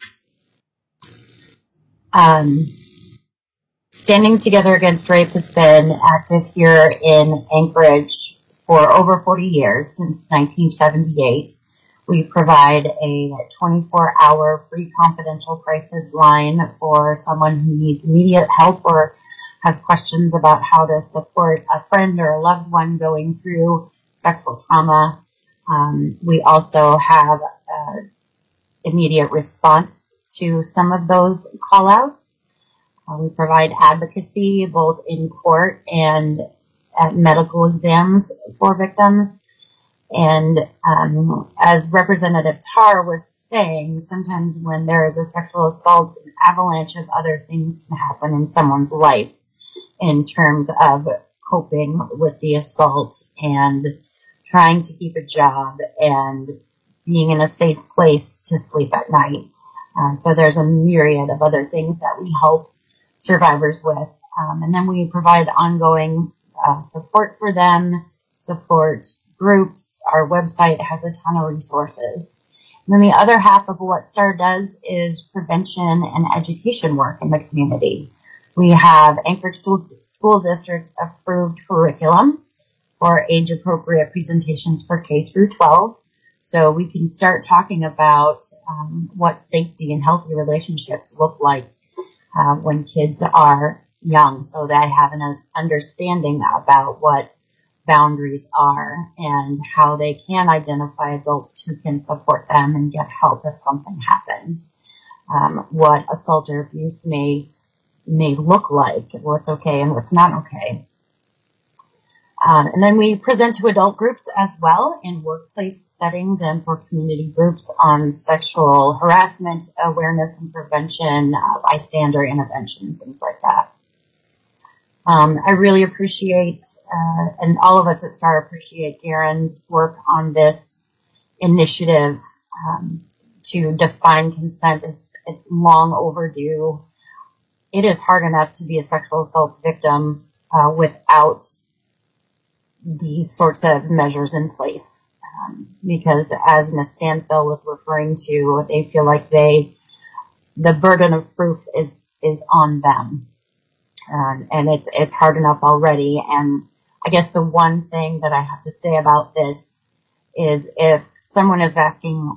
Um, Standing Together Against Rape has been active here in Anchorage for over forty years, since nineteen seventy-eight. We provide a twenty-four hour free confidential crisis line for someone who needs immediate help or has questions about how to support a friend or a loved one going through sexual trauma. Um, we also have uh, immediate response to some of those call-outs. Uh, we provide advocacy both in court and at medical exams for victims. And um, as Representative Tarr was saying, sometimes when there is a sexual assault, an avalanche of other things can happen in someone's life in terms of coping with the assault and trying to keep a job and being in a safe place to sleep at night. Uh, so there's a myriad of other things that we help survivors with. Um, and then we provide ongoing uh, support for them, support groups. Our website has a ton of resources. And then the other half of what STAR does is prevention and education work in the community. We have Anchorage School District approved curriculum for age-appropriate presentations for K through twelve. So we can start talking about um, what safety and healthy relationships look like uh, when kids are young, so they have an understanding about what boundaries are and how they can identify adults who can support them and get help if something happens. Um, what assault or abuse may may look like, what's okay and what's not okay. Um, and then we present to adult groups as well in workplace settings and for community groups on sexual harassment, awareness and prevention, uh, bystander intervention, things like that. Um, I really appreciate, uh, and all of us at STAR appreciate Garen's work on this initiative um, to define consent. It's, it's long overdue. It is hard enough to be a sexual assault victim uh, without these sorts of measures in place. Um, because as Miz Stanfill was referring to, they feel like they, the burden of proof is, is on them. Um, and it's, it's hard enough already. And I guess the one thing that I have to say about this is if someone is asking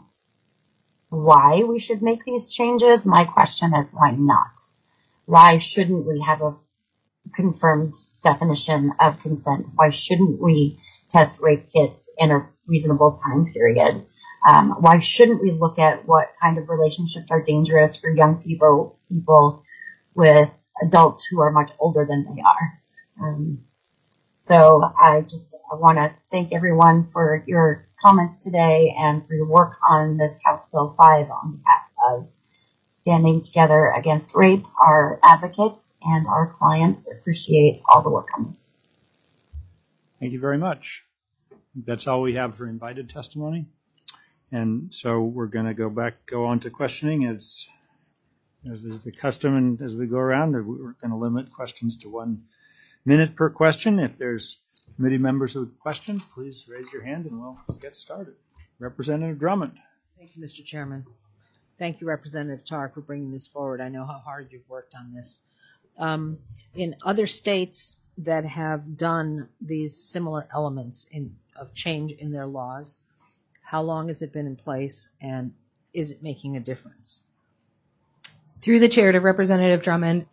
why we should make these changes, my question is why not? Why shouldn't we have a confirmed definition of consent? Why shouldn't we test rape kits in a reasonable time period? Um, why shouldn't we look at what kind of relationships are dangerous for young people, people with adults who are much older than they are? Um, so I just I want to thank everyone for your comments today and for your work on this House Bill five on behalf of Standing Together Against Rape. Our advocates and our clients appreciate all the work on this. Thank you very much. That's all we have for invited testimony. And so we're going to go back, go on to questioning as, as is the custom. And as we go around, we're going to limit questions to one minute per question. If there's committee members with questions, please raise your hand and we'll get started. Representative Drummond. Thank you, Mister Chairman. Thank you, Representative Tarr, for bringing this forward. I know how hard you've worked on this. Um, in other states that have done these similar elements in, of change in their laws, how long has it been in place, and is it making a difference? Through the chair to Representative Drummond,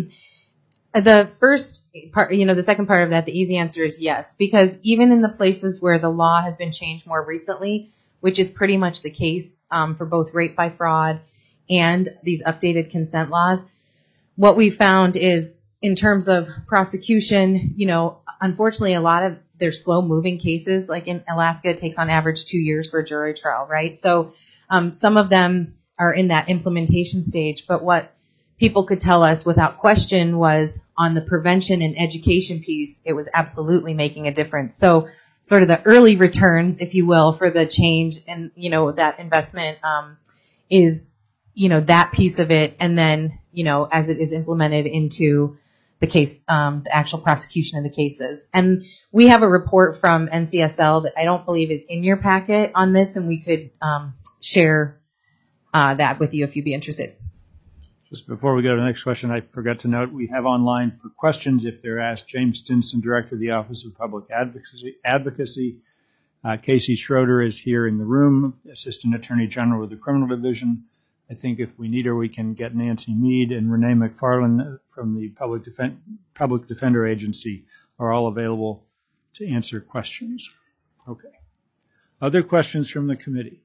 the first part, you know, the second part of that, the easy answer is yes, because even in the places where the law has been changed more recently, which is pretty much the case um, for both rape by fraud and these updated consent laws, what we found is in terms of prosecution, you know, unfortunately a lot of they're slow moving cases. Like in Alaska, it takes on average two years for a jury trial, right? So um, some of them are in that implementation stage, but what people could tell us without question was on the prevention and education piece, it was absolutely making a difference. So sort of the early returns, if you will, for the change and, you know, that investment um, is, you know, that piece of it. And then, you know, as it is implemented into the case, um, the actual prosecution of the cases. And we have a report from N C S L that I don't believe is in your packet on this, and we could um, share uh, that with you if you'd be interested. Just before we go to the next question, I forgot to note we have online for questions if they're asked. James Stinson, Director of the Office of Public Advocacy. Advocacy. Uh, Casey Schroeder is here in the room, Assistant Attorney General of the Criminal Division. I think if we need her, we can get Nancy Mead and Renee McFarland from the Public, Defen- Public Defender Agency are all available to answer questions. Okay. Other questions from the committee?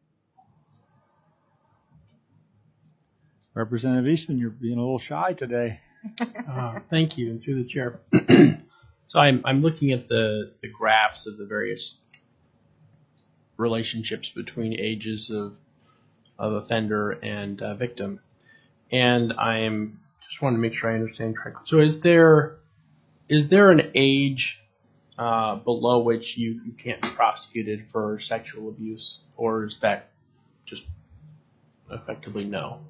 Representative Eastman, you're being a little shy today. Uh, thank you, and through the chair. So I'm, I'm looking at the, the graphs of the various relationships between ages of of offender and uh, victim, and I'm just want to make sure I understand correctly. So is there is there an age uh, below which you, you can't be prosecuted for sexual abuse, or is that just effectively no?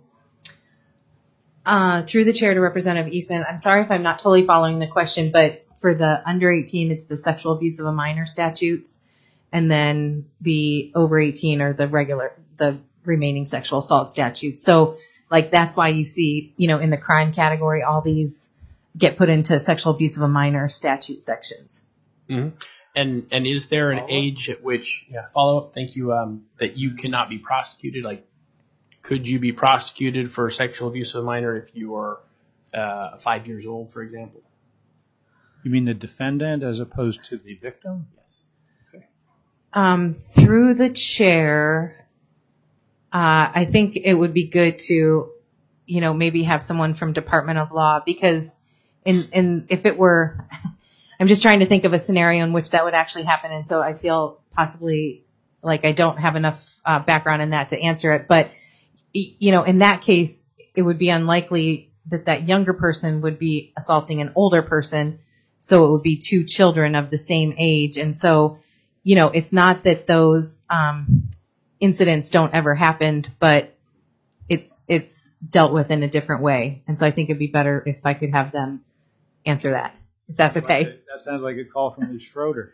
Uh, through the chair to Representative Eastman, I'm sorry if I'm not totally following the question, but for the under eighteen, it's the sexual abuse of a minor statutes, and then the over eighteen are the regular, the remaining sexual assault statutes. So, like, that's why you see, you know, in the crime category, all these get put into sexual abuse of a minor statute sections. Mm-hmm. And and is there an age at which, yeah, follow up, thank you, um, that you cannot be prosecuted? Like, could you be prosecuted for sexual abuse of a minor if you are uh, five years old, for example? You mean the defendant as opposed to the victim? Yes. Okay. Um, through the chair, uh, I think it would be good to, you know, maybe have someone from Department of Law, because in, in, if it were, I'm just trying to think of a scenario in which that would actually happen. And so I feel possibly like I don't have enough uh, background in that to answer it. But, you know, in that case, it would be unlikely that that younger person would be assaulting an older person. So it would be two children of the same age. And so, you know, it's not that those um, incidents don't ever happen, but it's it's dealt with in a different way. And so I think it'd be better if I could have them answer that, if that's okay. That sounds like a call from Miz Schroeder.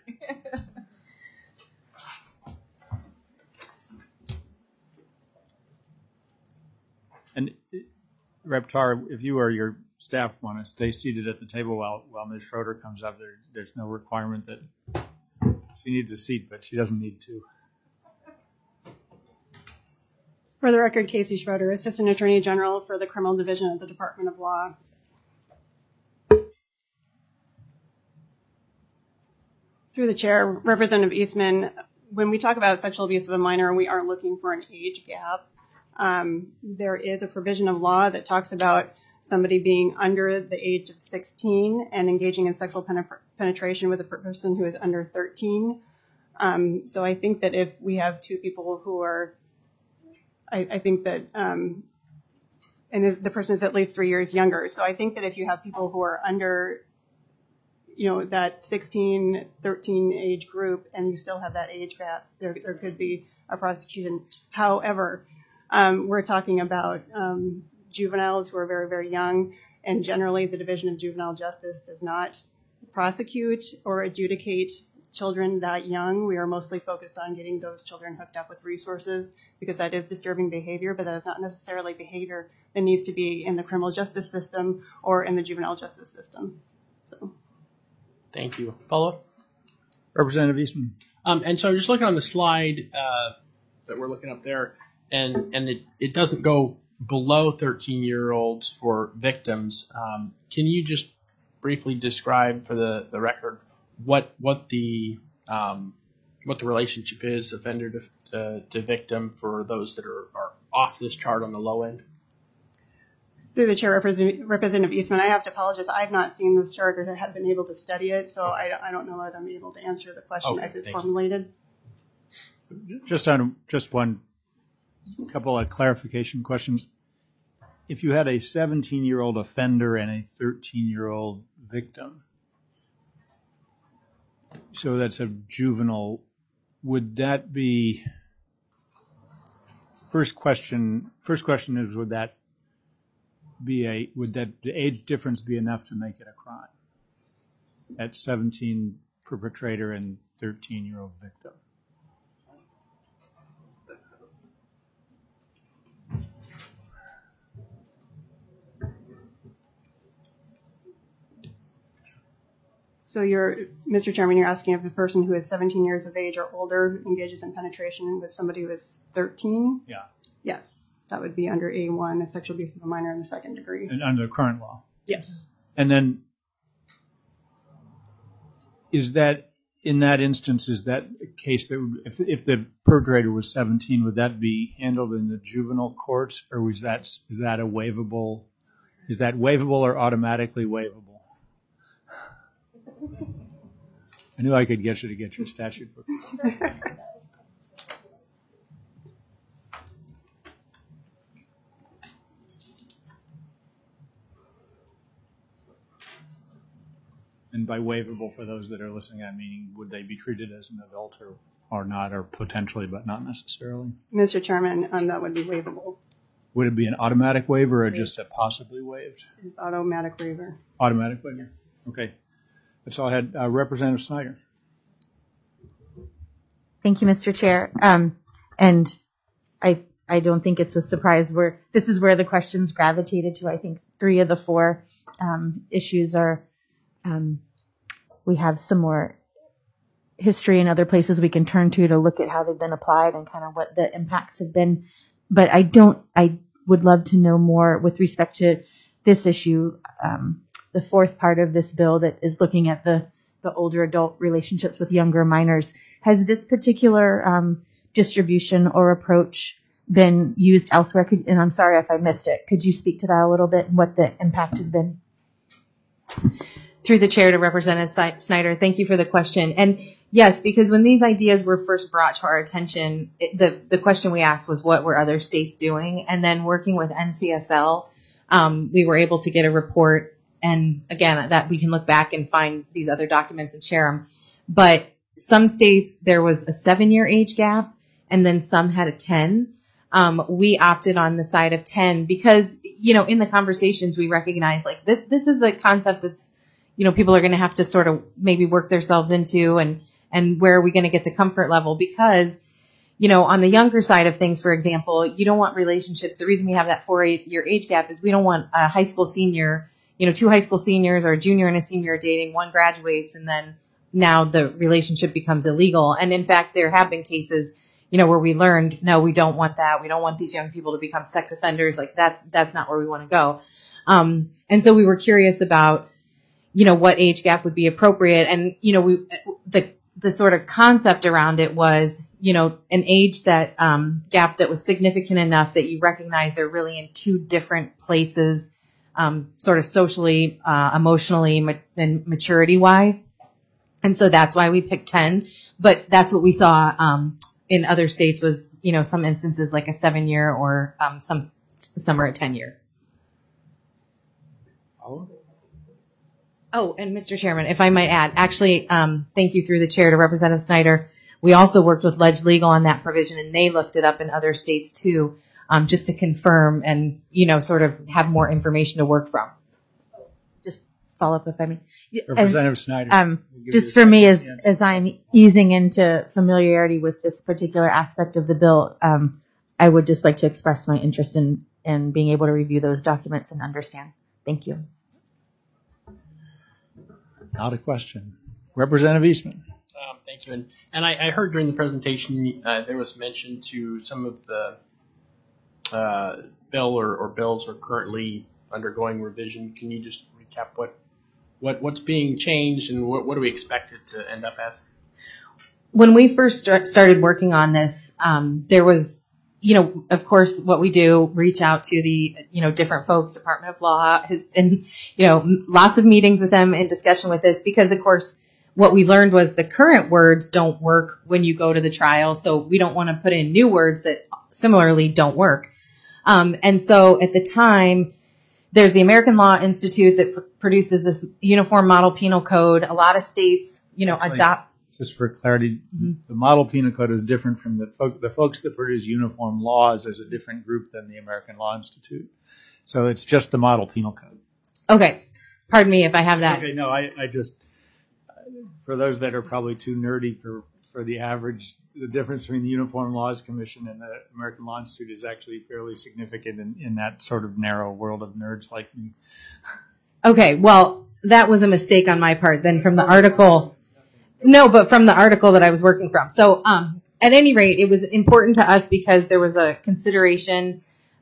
And Rep Tarr, if you or your staff want to stay seated at the table while while Miz Schroeder comes up, there, there's no requirement that she needs a seat, but she doesn't need to. For the record, Casey Schroeder, Assistant Attorney General for the Criminal Division of the Department of Law. Through the chair, Representative Eastman, when we talk about sexual abuse of a minor, we aren't looking for an age gap. Um, there is a provision of law that talks about somebody being under the age of sixteen and engaging in sexual penetra- penetration with a person who is under thirteen. Um, so I think that if we have two people who are, I, I think that, um, and if the person is at least three years younger. So I think that if you have people who are under, you know, that sixteen, thirteen age group, and you still have that age gap, there, there could be a prosecution. However, um, we're talking about um, juveniles who are very, very young, and generally the Division of Juvenile Justice does not prosecute or adjudicate children that young. We are mostly focused on getting those children hooked up with resources, because that is disturbing behavior, but that is not necessarily behavior that needs to be in the criminal justice system or in the juvenile justice system. So. Thank you. Follow up? Representative Eastman. Um, and so I'm just looking on the slide uh, that we're looking up there, and, and it, it doesn't go below thirteen-year-olds for victims. Um, can you just briefly describe for the, the record what what the um, what the relationship is, offender to, to, to victim, for those that are, are off this chart on the low end? Through the chair, Representative, Representative Eastman, I have to apologize. I've not seen this chart or have been able to study it, so I, I don't know that I'm able to answer the question okay, as it's thank formulated. You. Just on just one couple of clarification questions. If you had a seventeen-year-old offender and a thirteen-year-old victim, so that's a juvenile, would that be, first question, first question is, would that be a, would that, the age difference be enough to make it a crime? At seventeen perpetrator and thirteen-year-old victim. So you're, Mister Chairman, you're asking if the person who is seventeen years of age or older engages in penetration with somebody who is thirteen? Yeah. Yes, That would be under A one, a sexual abuse of a minor in the second degree. And under current law. Yes. And then, is that, in that instance, is that a case that would, if, if the perpetrator was seventeen, would that be handled in the juvenile courts, or was that, is that a waivable, is that waivable or automatically waivable? I knew I could get you to get your statute book. And by waivable, for those that are listening, I mean, would they be treated as an adult or, or not, or potentially, but not necessarily? Mister Chairman, um, that would be waivable. Would it be an automatic waiver or just a possibly waived? It's automatic waiver. Automatic waiver. Okay. That's all I had. Uh, Representative Snyder. Thank you, Mister Chair. Um, and I I don't think it's a surprise where this is where the questions gravitated to. I think three of the four um, issues are um, we have some more history in other places we can turn to to look at how they've been applied and kind of what the impacts have been. But I don't. I would love to know more with respect to this issue. Um, the fourth part of this bill that is looking at the the older adult relationships with younger minors. Has this particular um, distribution or approach been used elsewhere? Could, and I'm sorry if I missed it. Could you speak to that a little bit and what the impact has been? Through the chair to Representative Snyder, thank you for the question. And yes, because when these ideas were first brought to our attention, it, the, the question we asked was what were other states doing? And then working with N C S L, um, we were able to get a report. And again, that we can look back and find these other documents and share them. But some states, there was a seven-year age gap, and then some had a ten. Um, we opted on the side of ten because, you know, in the conversations we recognize like this, this is a concept that's, you know, people are going to have to sort of maybe work themselves into, and and where are we going to get the comfort level? Because, you know, on the younger side of things, for example, you don't want relationships. The reason we have that four-year age gap is we don't want a high school senior, you know, two high school seniors or a junior and a senior dating, one graduates, and then now the relationship becomes illegal. And in fact, there have been cases, you know, where we learned, no, we don't want that. We don't want these young people to become sex offenders. Like that's, that's not where we want to go. Um, and so we were curious about, you know, what age gap would be appropriate. And, you know, we, the, the sort of concept around it was, you know, an age that, um, gap that was significant enough that you recognize they're really in two different places, um, sort of socially, uh, emotionally, ma- and maturity wise. And so that's why we picked ten, but that's what we saw, um, in other states was, you know, some instances like a seven year or, um, some, some are a ten year. Oh. Oh, and Mister Chairman, if I might add, actually, um, thank you through the chair to Representative Snyder. We also worked with Ledge Legal on that provision, and they looked it up in other states too, um, just to confirm and, you know, sort of have more information to work from. Just follow up if I may. Representative and, Snyder. Um, just for me, as as I'm easing into familiarity with this particular aspect of the bill, um, I would just like to express my interest in, in being able to review those documents and understand. Thank you. Not a question. Representative Eastman. Um, thank you. And, and I, I heard during the presentation uh, there was mention to some of the uh, bill or, or bills are currently undergoing revision. Can you just recap what, what what's being changed and what, what do we expect it to end up as? When we first start, started working on this, um, there was, you know, of course, what we do, reach out to the, you know, different folks. Department of Law has been, you know, lots of meetings with them in discussion with this because, of course, what we learned was the current words don't work when you go to the trial. So we don't want to put in new words that similarly don't work. Um, and so at the time, there's the American Law Institute that pr- produces this uniform model penal code. A lot of states, you know, Actually, adopt. Just for clarity, mm-hmm. the model penal code is different from the, folk, the folks that produce uniform laws as a different group than the American Law Institute. So it's just the model penal code. Okay. Pardon me if I have that. Okay, no, I, I just, for those that are probably too nerdy for, for the average, the difference between the Uniform Laws Commission and the American Law Institute is actually fairly significant in, in that sort of narrow world of nerds like me. Okay, well, that was a mistake on my part then from the article. No, but from the article that I was working from. So um, at any rate, it was important to us because there was a consideration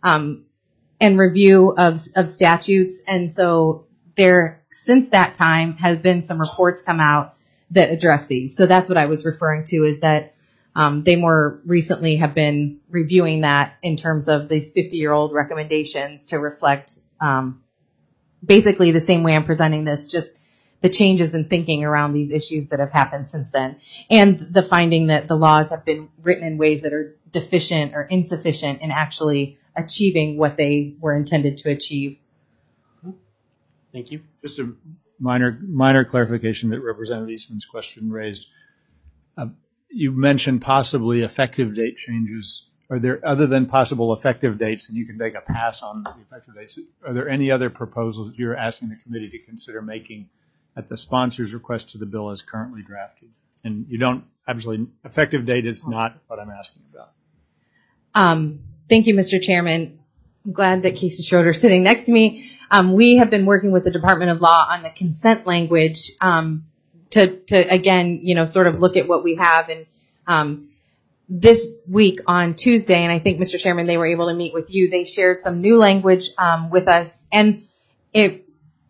um, and review of, of statutes. And so there, since that time, has been some reports come out that address these. So that's what I was referring to, is that um, they more recently have been reviewing that in terms of these fifty-year-old recommendations to reflect um, basically the same way I'm presenting this, just the changes in thinking around these issues that have happened since then, and the finding that the laws have been written in ways that are deficient or insufficient in actually achieving what they were intended to achieve. Thank you. Just a minor minor clarification that Representative Eastman's question raised. Uh, you mentioned possibly effective date changes. Are there, other than possible effective dates, and you can take a pass on the effective dates, are there any other proposals that you're asking the committee to consider making at the sponsor's request to the bill as currently drafted? And you don't, absolutely, effective date is not what I'm asking about. Um, thank you, Mister Chairman. I'm glad that Casey Schroeder is sitting next to me. Um, we have been working with the Department of Law on the consent language um, to, to, again, you know, sort of look at what we have. And um, this week on Tuesday, and I think, Mister Chairman, they were able to meet with you, they shared some new language um, with us. And it,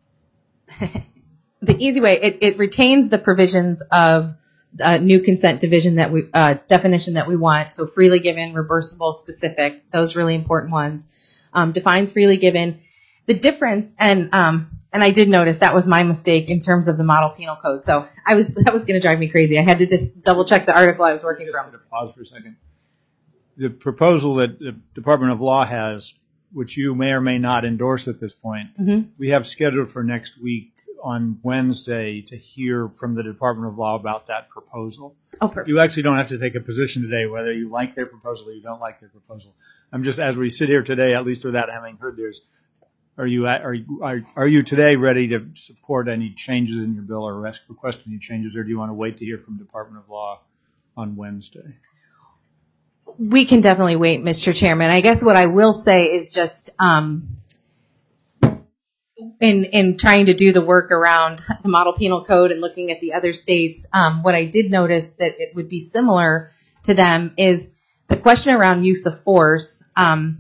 the easy way, it, it retains the provisions of uh, new consent division that we, uh, definition that we want. So freely given, reversible, specific, those really important ones. Um, defines freely given. The difference, and um, and I did notice that was my mistake in terms of the model penal code. So I was that was going to drive me crazy. I had to just double check the article I was working Just from. Pause for a second. The proposal that the Department of Law has, which you may or may not endorse at this point, Mm-hmm. we have scheduled for next week on Wednesday to hear from the Department of Law about that proposal. Oh, perfect. You actually don't have to take a position today whether you like their proposal or you don't like their proposal. I'm just, as we sit here today, at least without having heard theirs, are you are you are, are you today ready to support any changes in your bill or request any changes, or do you want to wait to hear from Department of Law on Wednesday? We can definitely wait, Mister Chairman. I guess what I will say is just um, in in trying to do the work around the model penal code and looking at the other states, um, what I did notice that it would be similar to them is the question around use of force. Um,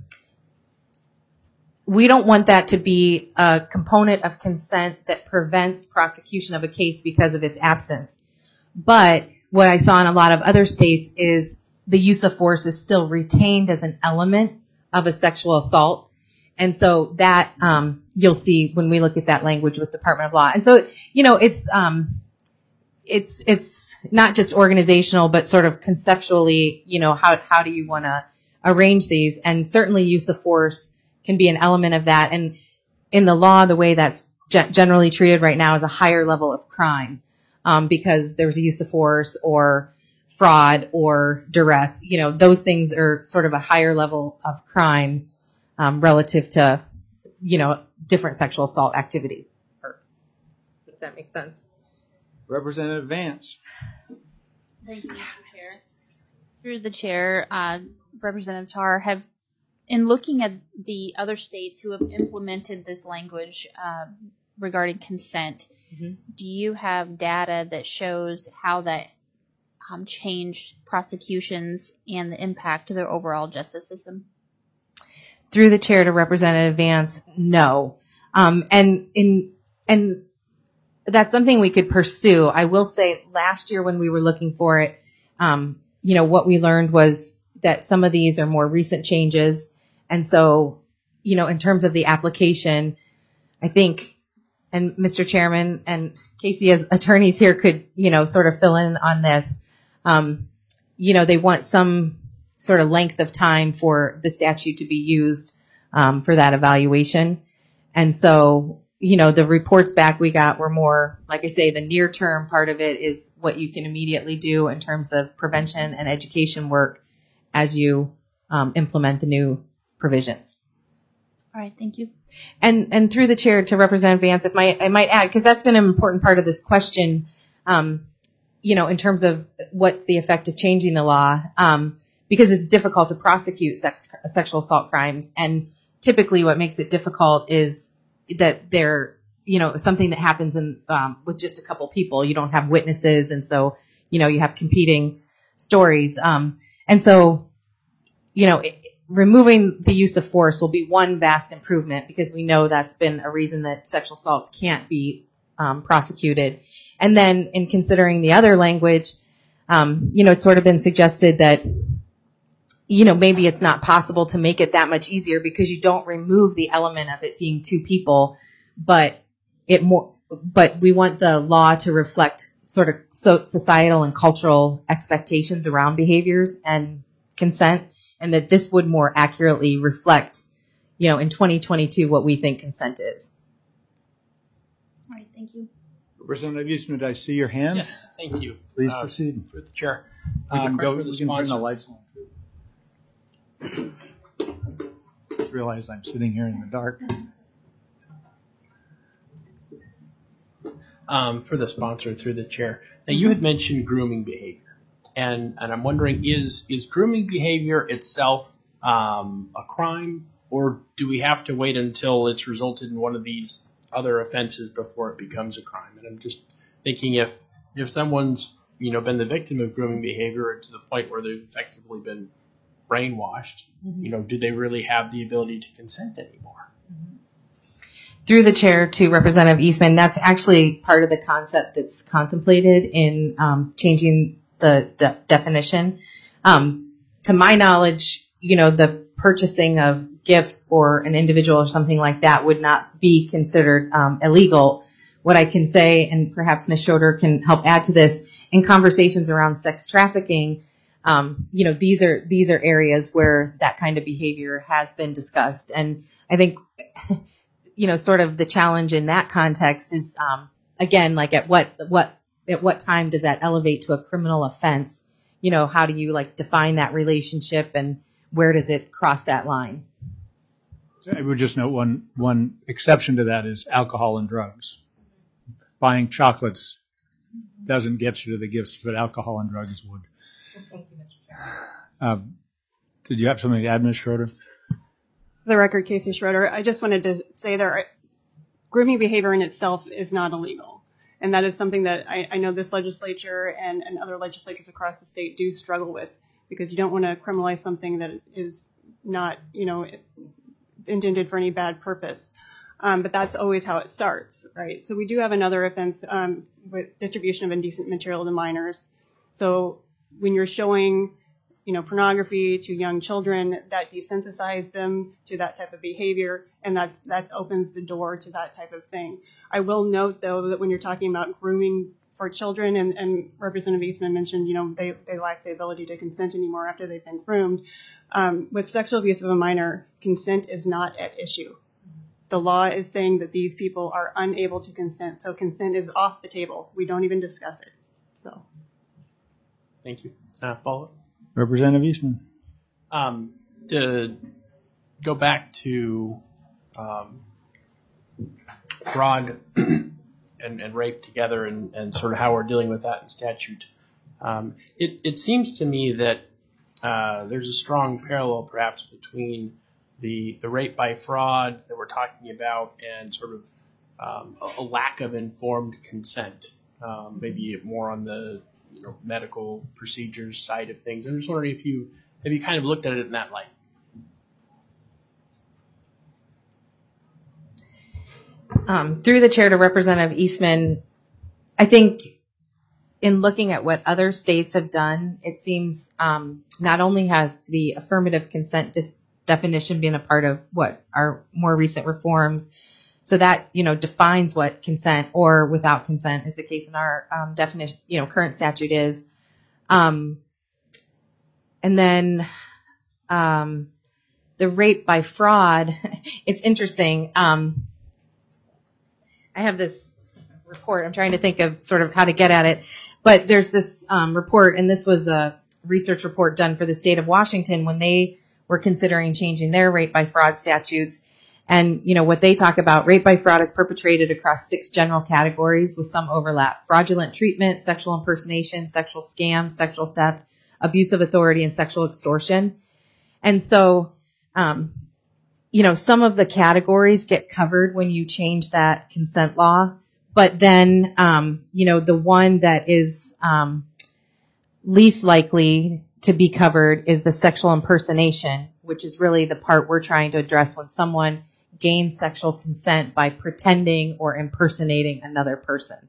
we don't want that to be a component of consent that prevents prosecution of a case because of its absence. But what I saw in a lot of other states is the use of force is still retained as an element of a sexual assault. And so that, um, you'll see when we look at that language with Department of Law. And so, you know, it's, um, it's, it's not just organizational, but sort of conceptually, you know, how, how do you want to arrange these? And certainly use of force can be an element of that. And in the law, the way that's ge- generally treated right now is a higher level of crime, um, because there's a use of force or fraud or duress. You know, those things are sort of a higher level of crime, um, relative to, you know, different sexual assault activity. If that makes sense. Representative Vance. Thank you, Mister Chair. Through the chair, uh, Representative Tarr, have in looking at the other states who have implemented this language uh, regarding consent, mm-hmm. do you have data that shows how that um, changed prosecutions and the impact to their overall justice system? Through the chair to Representative Vance, no. Um, and in and that's something we could pursue. I will say last year when we were looking for it, um, you know, what we learned was that some of these are more recent changes. And so, you know, in terms of the application, I think, and Mister Chairman and Casey as attorneys here could, you know, sort of fill in on this. Um, you know, they want some sort of length of time for the statute to be used um, for that evaluation. And so, you know, the reports back we got were more, like I say, the near term part of it is what you can immediately do in terms of prevention and education work as you um, implement the new provisions. All right, thank you. And and through the chair to Representative Vance, if my, I might add, because that's been an important part of this question, um, you know, in terms of what's the effect of changing the law, um, because it's difficult to prosecute sex, sexual assault crimes. And typically what makes it difficult is that they're, you know, something that happens in um, with just a couple people. You don't have witnesses, and so, you know, you have competing stories. Um, and so, you know, it, removing the use of force will be one vast improvement because we know that's been a reason that sexual assaults can't be um, prosecuted. And then in considering the other language, um, you know, it's sort of been suggested that, you know, maybe it's not possible to make it that much easier because you don't remove the element of it being two people, but it more, but we want the law to reflect sort of so societal and cultural expectations around behaviors and consent, and that this would more accurately reflect, you know, in twenty twenty-two what we think consent is. All right, thank you. Representative Eastman, did I see your hand? Yes, thank you. Please Uh, proceed. Through the chair. We can Um, go, for the we can turn the sponsor. lights on. Just realized I'm sitting here in the dark. Um, for the sponsor, through the chair. Now, you had mentioned grooming behavior, and and I'm wondering, is is grooming behavior itself um, a crime, or do we have to wait until it's resulted in one of these other offenses before it becomes a crime? And I'm just thinking, if if someone's you know been the victim of grooming behavior to the point where they've effectively been brainwashed, Mm-hmm. you know, do they really have the ability to consent anymore? Through the chair to Representative Eastman, that's actually part of the concept that's contemplated in um, changing the de- definition. Um, to my knowledge, you know, the purchasing of gifts for an individual or something like that would not be considered um, illegal. What I can say, and perhaps Miz Schroeder can help add to this, in conversations around sex trafficking, um, you know, these are these are areas where that kind of behavior has been discussed, and I think. You know, sort of the challenge in that context is, um, again, like at what, what, at what time does that elevate to a criminal offense? You know, how do you like define that relationship and where does it cross that line? I would just note one, one exception to that is alcohol and drugs. Buying chocolates doesn't get you to the gifts, but alcohol and drugs would. Thank you, Mister Chair. Um, did you have something to add, Miz Schroeder? For the record, Casey Schroeder, I just wanted to say that grooming behavior in itself is not illegal. And that is something that I, I know this legislature and, and other legislatures across the state do struggle with, because you don't want to criminalize something that is not, you know, intended for any bad purpose. Um, but that's always how it starts, right? So we do have another offense um, with distribution of indecent material to minors. So when you're showing you know, pornography to young children, that desensitizes them to that type of behavior, and that's that opens the door to that type of thing. I will note, though, that when you're talking about grooming for children, and, and Representative Eastman mentioned, you know, they, they lack the ability to consent anymore after they've been groomed. Um, with sexual abuse of a minor, consent is not at issue. The law is saying that these people are unable to consent, so consent is off the table. We don't even discuss it. So, Thank you. Uh, follow-up? Representative Eastman. Um, to go back to um, fraud and, and rape together and, and sort of how we're dealing with that in statute, um, it, it seems to me that uh, there's a strong parallel perhaps between the, the rape by fraud that we're talking about and sort of um, a, a lack of informed consent, um, maybe more on the you know, medical procedures side of things. I'm just wondering if you have you kind of looked at it in that light. Um, through the chair to Representative Eastman, I think in looking at what other states have done, it seems um, not only has the affirmative consent de- definition been a part of what our more recent reforms, so that, you know, defines what consent or without consent is the case in our um, definition, you know, current statute is. Um, and then um, the rape by fraud, it's interesting. Um, I have this report. I'm trying to think of sort of how to get at it. But there's this um, report, and this was a research report done for the state of Washington when they were considering changing their rape by fraud statutes. And, you know, what they talk about, rape by fraud is perpetrated across six general categories with some overlap: fraudulent treatment, sexual impersonation, sexual scam, sexual theft, abuse of authority, and sexual extortion. And so, um, you know, some of the categories get covered when you change that consent law. But then, um, you know, the one that is um, least likely to be covered is the sexual impersonation. which is really the part we're trying to address when someone gains sexual consent by pretending or impersonating another person.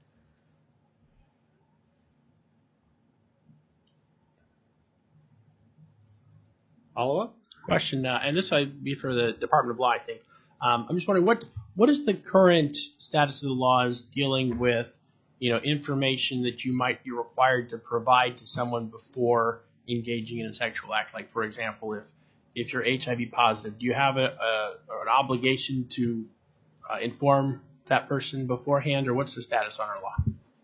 Follow-up? Question, uh, and this would be for the Department of Law, I think. Um, I'm just wondering, what what is the current status of the laws dealing with, you know, information that you might be required to provide to someone before engaging in a sexual act? Like, for example, if if you're H I V positive, do you have a, a an obligation to uh, inform that person beforehand, or what's the status on our law?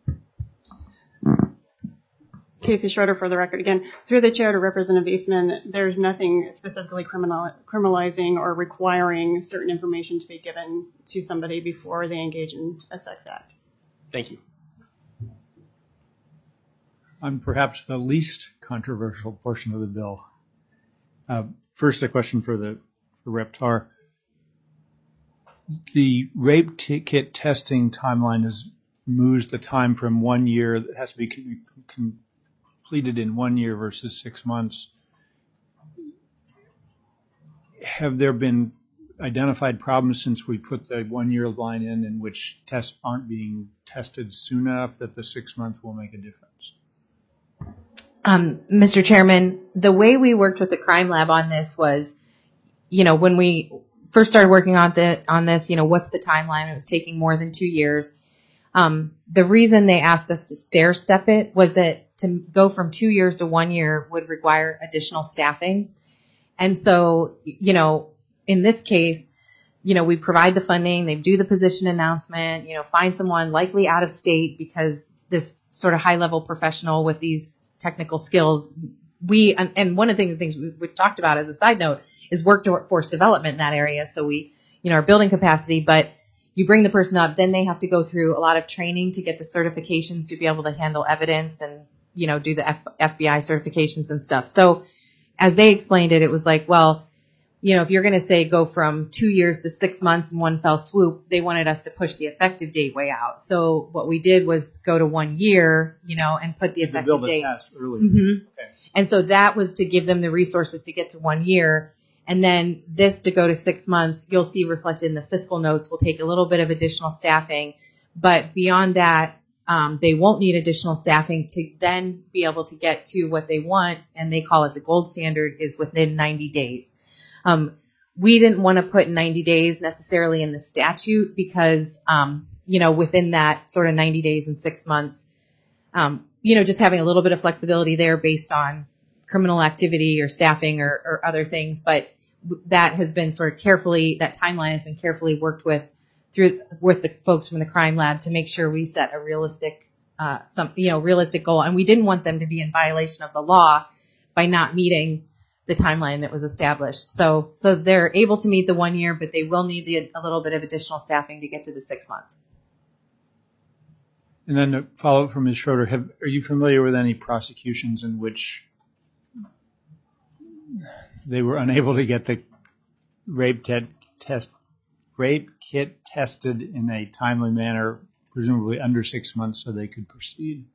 Casey Schroeder for the record again. Through the chair to Representative Eastman, there's nothing specifically criminal, criminalizing or requiring certain information to be given to somebody before they engage in a sex act. Thank you. On perhaps the least controversial portion of the bill. Uh, first, a question for the for Representative Tarr. The rape t- kit testing timeline is moves the time from one year that has to be con- con- completed in one year versus six months. Have there been identified problems since we put the one-year line in in which tests aren't being tested soon enough that the six month will make a difference? Um, Mister Chairman, the way we worked with the crime lab on this was, you know, when we first started working on the on this, you know, what's the timeline? It was taking more than two years. Um, the reason they asked us to stair step it was that to go from two years to one year would require additional staffing. And so, you know, in this case, you know, we provide the funding, they do the position announcement, you know, find someone likely out of state because this sort of high level professional with these technical skills, we, and, and one of the things we, we talked about as a side note is workforce development in that area. So we, you know, are building capacity, but you bring the person up, then they have to go through a lot of training to get the certifications to be able to handle evidence and, you know, do the F- FBI certifications and stuff. So as they explained it, it was like, well, you know, if you're going to say go from two years to six months in one fell swoop, they wanted us to push the effective date way out. So what we did was go to one year, you know, and put the effective the bill date. that passed earlier. Mm-hmm. Okay. And so that was to give them the resources to get to one year. And then this to go to six months, you'll see reflected in the fiscal notes, will take a little bit of additional staffing. But beyond that, um, they won't need additional staffing to then be able to get to what they want. And they call it the gold standard is within ninety days. Um, we didn't want to put ninety days necessarily in the statute because, um, you know, within that sort of ninety days and six months, um, you know, just having a little bit of flexibility there based on criminal activity or staffing or, or other things. But that has been sort of carefully, that timeline has been carefully worked with through with the folks from the crime lab to make sure we set a realistic, uh, some, you know, realistic goal. And we didn't want them to be in violation of the law by not meeting the timeline that was established. So, so they're able to meet the one year, but they will need the, a little bit of additional staffing to get to the six months. And then to follow up from Miz Schroeder, have, are you familiar with any prosecutions in which they were unable to get the rape kit test, rape kit tested in a timely manner, presumably under six months, so they could proceed?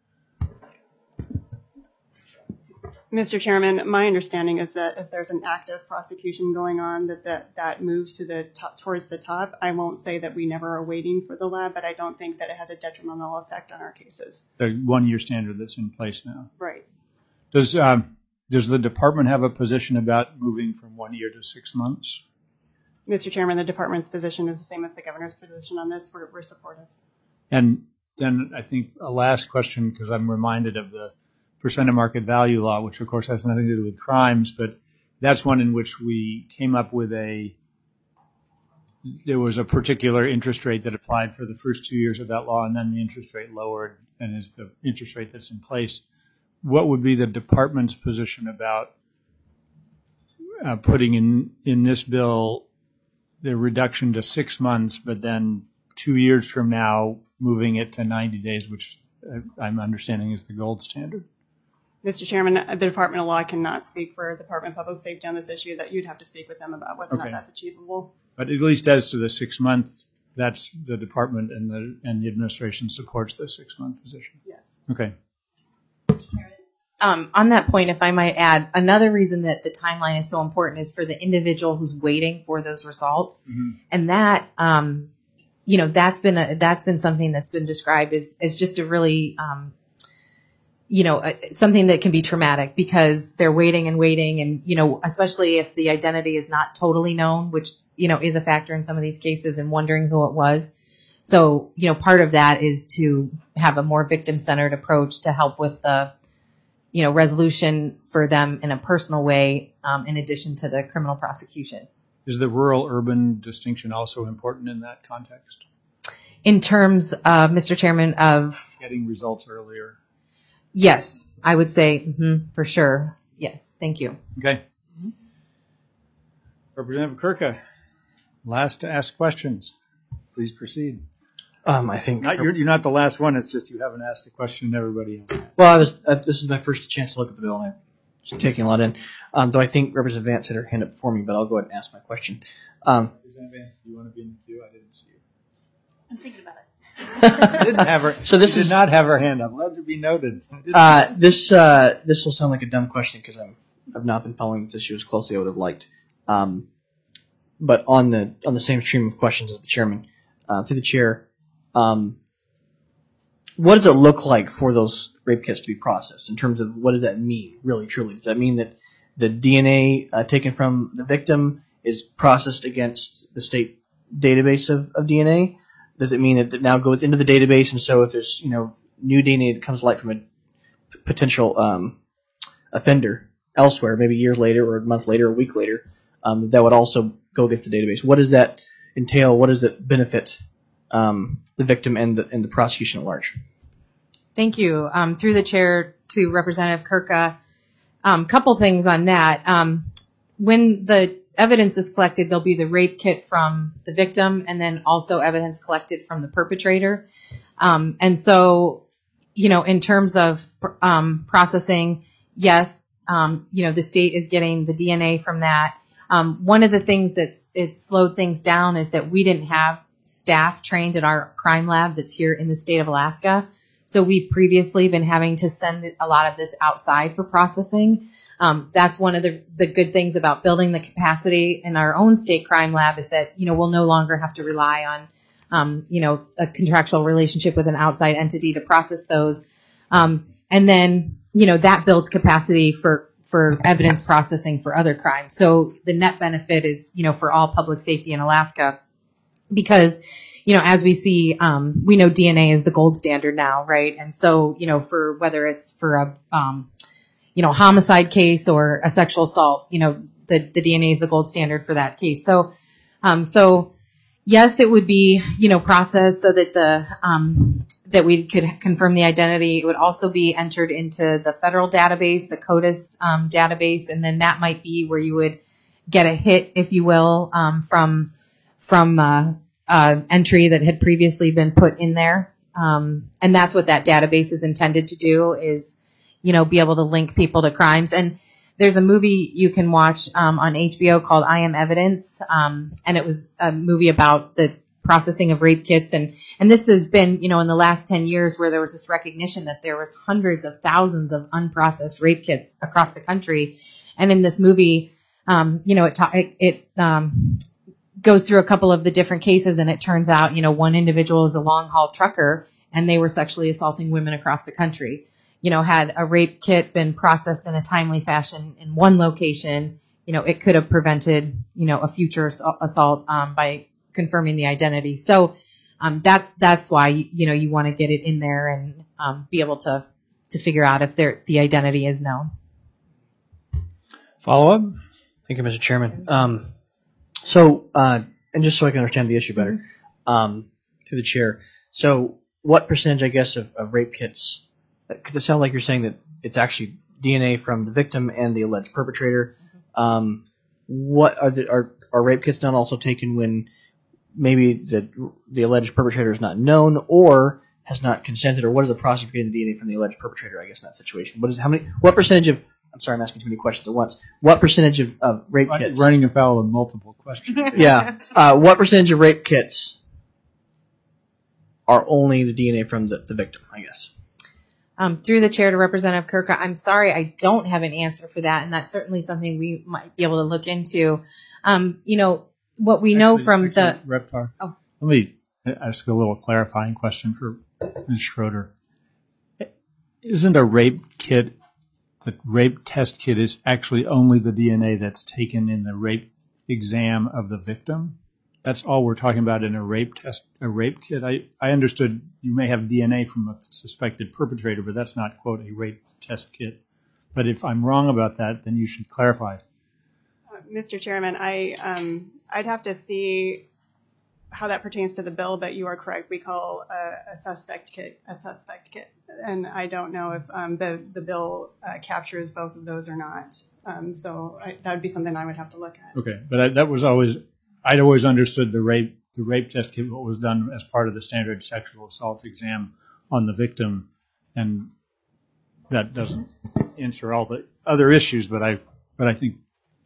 Mister Chairman, my understanding is that if there's an active prosecution going on, that that, that moves to the top, towards the top. I won't say that we never are waiting for the lab, but I don't think that it has a detrimental effect on our cases. The one-year standard that's in place now. Right. Does um, does the department have a position about moving from one year to six months? Mister Chairman, the department's position is the same as the governor's position on this. We're, we're supportive. And then I think a last question, because I'm reminded of the percent of market value law, which of course has nothing to do with crimes, but that's one in which we came up with a, there was a particular interest rate that applied for the first two years of that law, and then the interest rate lowered and is the interest rate that's in place. What would be the department's position about uh, putting in, in this bill the reduction to six months, but then two years from now moving it to ninety days, which I'm understanding is the gold standard? Mister Chairman, the Department of Law cannot speak for the Department of Public Safety on this issue. That you'd have to speak with them about whether or Okay. not that's achievable. But at least as to the six month, that's the department and the and the administration supports the six month position. Yes. Okay. um, on that point, if I might add, another reason that the timeline is so important is for the individual who's waiting for those results. Mm-hmm. And that, um, you know, that's been a, that's been something that's been described as, as just a really, um, you know, uh, something that can be traumatic because they're waiting and waiting. And, you know, especially if the identity is not totally known, which, you know, is a factor in some of these cases and wondering who it was. So, you know, part of that is to have a more victim-centered approach to help with the, you know, resolution for them in a personal way, um, in addition to the criminal prosecution. Is the rural-urban distinction also important in that context? In terms, uh, Mister Chairman, of getting results earlier? Yes, I would say mm-hmm, for sure. Yes, thank you. Okay. Mm-hmm. Representative Kirka, last to ask questions. Please proceed. Um, I think not, you're, you're not the last one. It's just you haven't asked a question and everybody else. Well, I was, uh, this is my first chance to look at the bill, and I'm just taking a lot in. Um, though I think Representative Vance had her hand up before me, but I'll go ahead and ask my question. Um, Representative Vance, do you want to be in the queue? I didn't see you. I'm thinking about it. I didn't have her. So this did is not have her hand up. Let it be noted. Uh, this uh, this will sound like a dumb question because I'm I've not been following this issue as closely as I would have liked. Um, but on the on the same stream of questions as the chairman, uh, to the chair, um, what does it look like for those rape kits to be processed in terms of what does that mean, really, truly? Does that mean that the D N A uh, taken from the victim is processed against the state database of, of D N A? Does it mean that it now goes into the database, and so if there's, you know, new D N A that comes to light from a p- potential um, offender elsewhere, maybe years later or a month later or a week later, um, that would also go against the database? What does that entail? What does it benefit um, the victim and the, and the prosecution at large? Thank you. Um, through the chair to Representative Kirka, um, couple things on that. Um, when the evidence is collected, there'll be the rape kit from the victim and then also evidence collected from the perpetrator. Um, and so, you know, in terms of um, processing, yes, um, you know, the state is getting the D N A from that. Um, one of the things that's it's slowed things down is that we didn't have staff trained at our crime lab that's here in the state of Alaska. So we've previously been having to send a lot of this outside for processing. Um, that's one of the, the good things about building the capacity in our own state crime lab is that, you know, we'll no longer have to rely on, um, you know, a contractual relationship with an outside entity to process those. Um, and then, you know, that builds capacity for, for evidence processing for other crimes. So the net benefit is, you know, for all public safety in Alaska because, you know, as we see, um, we know D N A is the gold standard now, right? And so, you know, for whether it's for a, um, you know, homicide case or a sexual assault, you know, the, the D N A is the gold standard for that case. So, um, so yes, it would be, you know, processed so that the, um, that we could confirm the identity. It would also be entered into the federal database, the CODIS, um, database. And then that might be where you would get a hit, if you will, um, from, from, uh, uh, entry that had previously been put in there. Um, and that's what that database is intended to do is, you know, be able to link people to crimes. And there's a movie you can watch um, on H B O called I Am Evidence, um, and it was a movie about the processing of rape kits. And, and this has been, you know, in the last ten years where there was this recognition that there was hundreds of thousands of unprocessed rape kits across the country. And in this movie, um, you know, it, ta- it, it um, goes through a couple of the different cases, and it turns out, you know, one individual is a long-haul trucker, and they were sexually assaulting women across the country. You know, had a rape kit been processed in a timely fashion in one location, you know, it could have prevented, you know, a future assault um, by confirming the identity. So um, that's that's why, you know, you want to get it in there and um, be able to to figure out if there the identity is known. Follow up? Thank you, Mister Chairman. Um, so, uh, and just so I can understand the issue better, um, to the chair. So what percentage, I guess, of, of rape kits, because it sounds like you're saying that it's actually D N A from the victim and the alleged perpetrator. Um, what are the are, are rape kits not also taken when maybe the the alleged perpetrator is not known or has not consented, or what is the process for getting the D N A from the alleged perpetrator? I guess in that situation, what is how many? What percentage of? I'm sorry, I'm asking too many questions at once. What percentage of, of rape kits? Running afoul of multiple questions. Yeah. Uh, what percentage of rape kits are only the D N A from the, the victim? I guess. Um, through the chair to Representative Kirka, I'm sorry I don't have an answer for that, and that's certainly something we might be able to look into. Um, you know, what we know Actually- from actually, the Rep Tar, Oh. let me ask a little clarifying question for Miz Schroeder. Isn't a rape kit, the rape test kit is actually only the D N A that's taken in the rape exam of the victim? That's all we're talking about in a rape test, a rape kit. I, I understood you may have D N A from a suspected perpetrator, but that's not, quote, a rape test kit. But if I'm wrong about that, then you should clarify. Uh, Mister Chairman, I, um, I'd have to see how that pertains to the bill, but you are correct. We call a, a suspect kit a suspect kit. And I don't know if um, the, the bill uh, captures both of those or not. Um, so I, that would be something I would have to look at. Okay, but I, that was always, I'd always understood the rape, the rape test kit, what was done as part of the standard sexual assault exam on the victim, and that doesn't answer all the other issues, but I, but I think,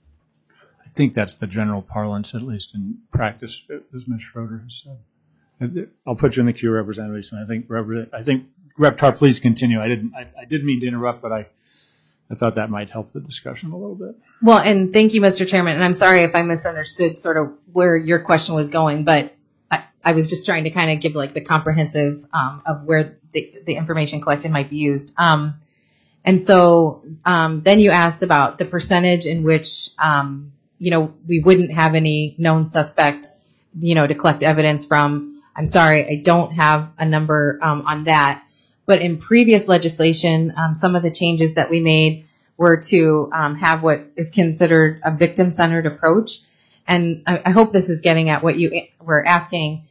I think that's the general parlance, at least in practice, as Miz Schroeder has said. I'll put you in the queue, Representative Eastman. I think, I think, Rep Tar, please continue. I didn't, I, I didn't mean to interrupt, but I, I thought that might help the discussion a little bit. Well, and thank you, Mister Chairman. And I'm sorry if I misunderstood sort of where your question was going, but I, I was just trying to kind of give like the comprehensive um, of where the, the information collected might be used. Um, and so um, then you asked about the percentage in which, um, you know, we wouldn't have any known suspect, you know, to collect evidence from. I'm sorry, I don't have a number um, on that. But in previous legislation, um, some of the changes that we made were to um, have what is considered a victim-centered approach. And I, I hope this is getting at what you were asking.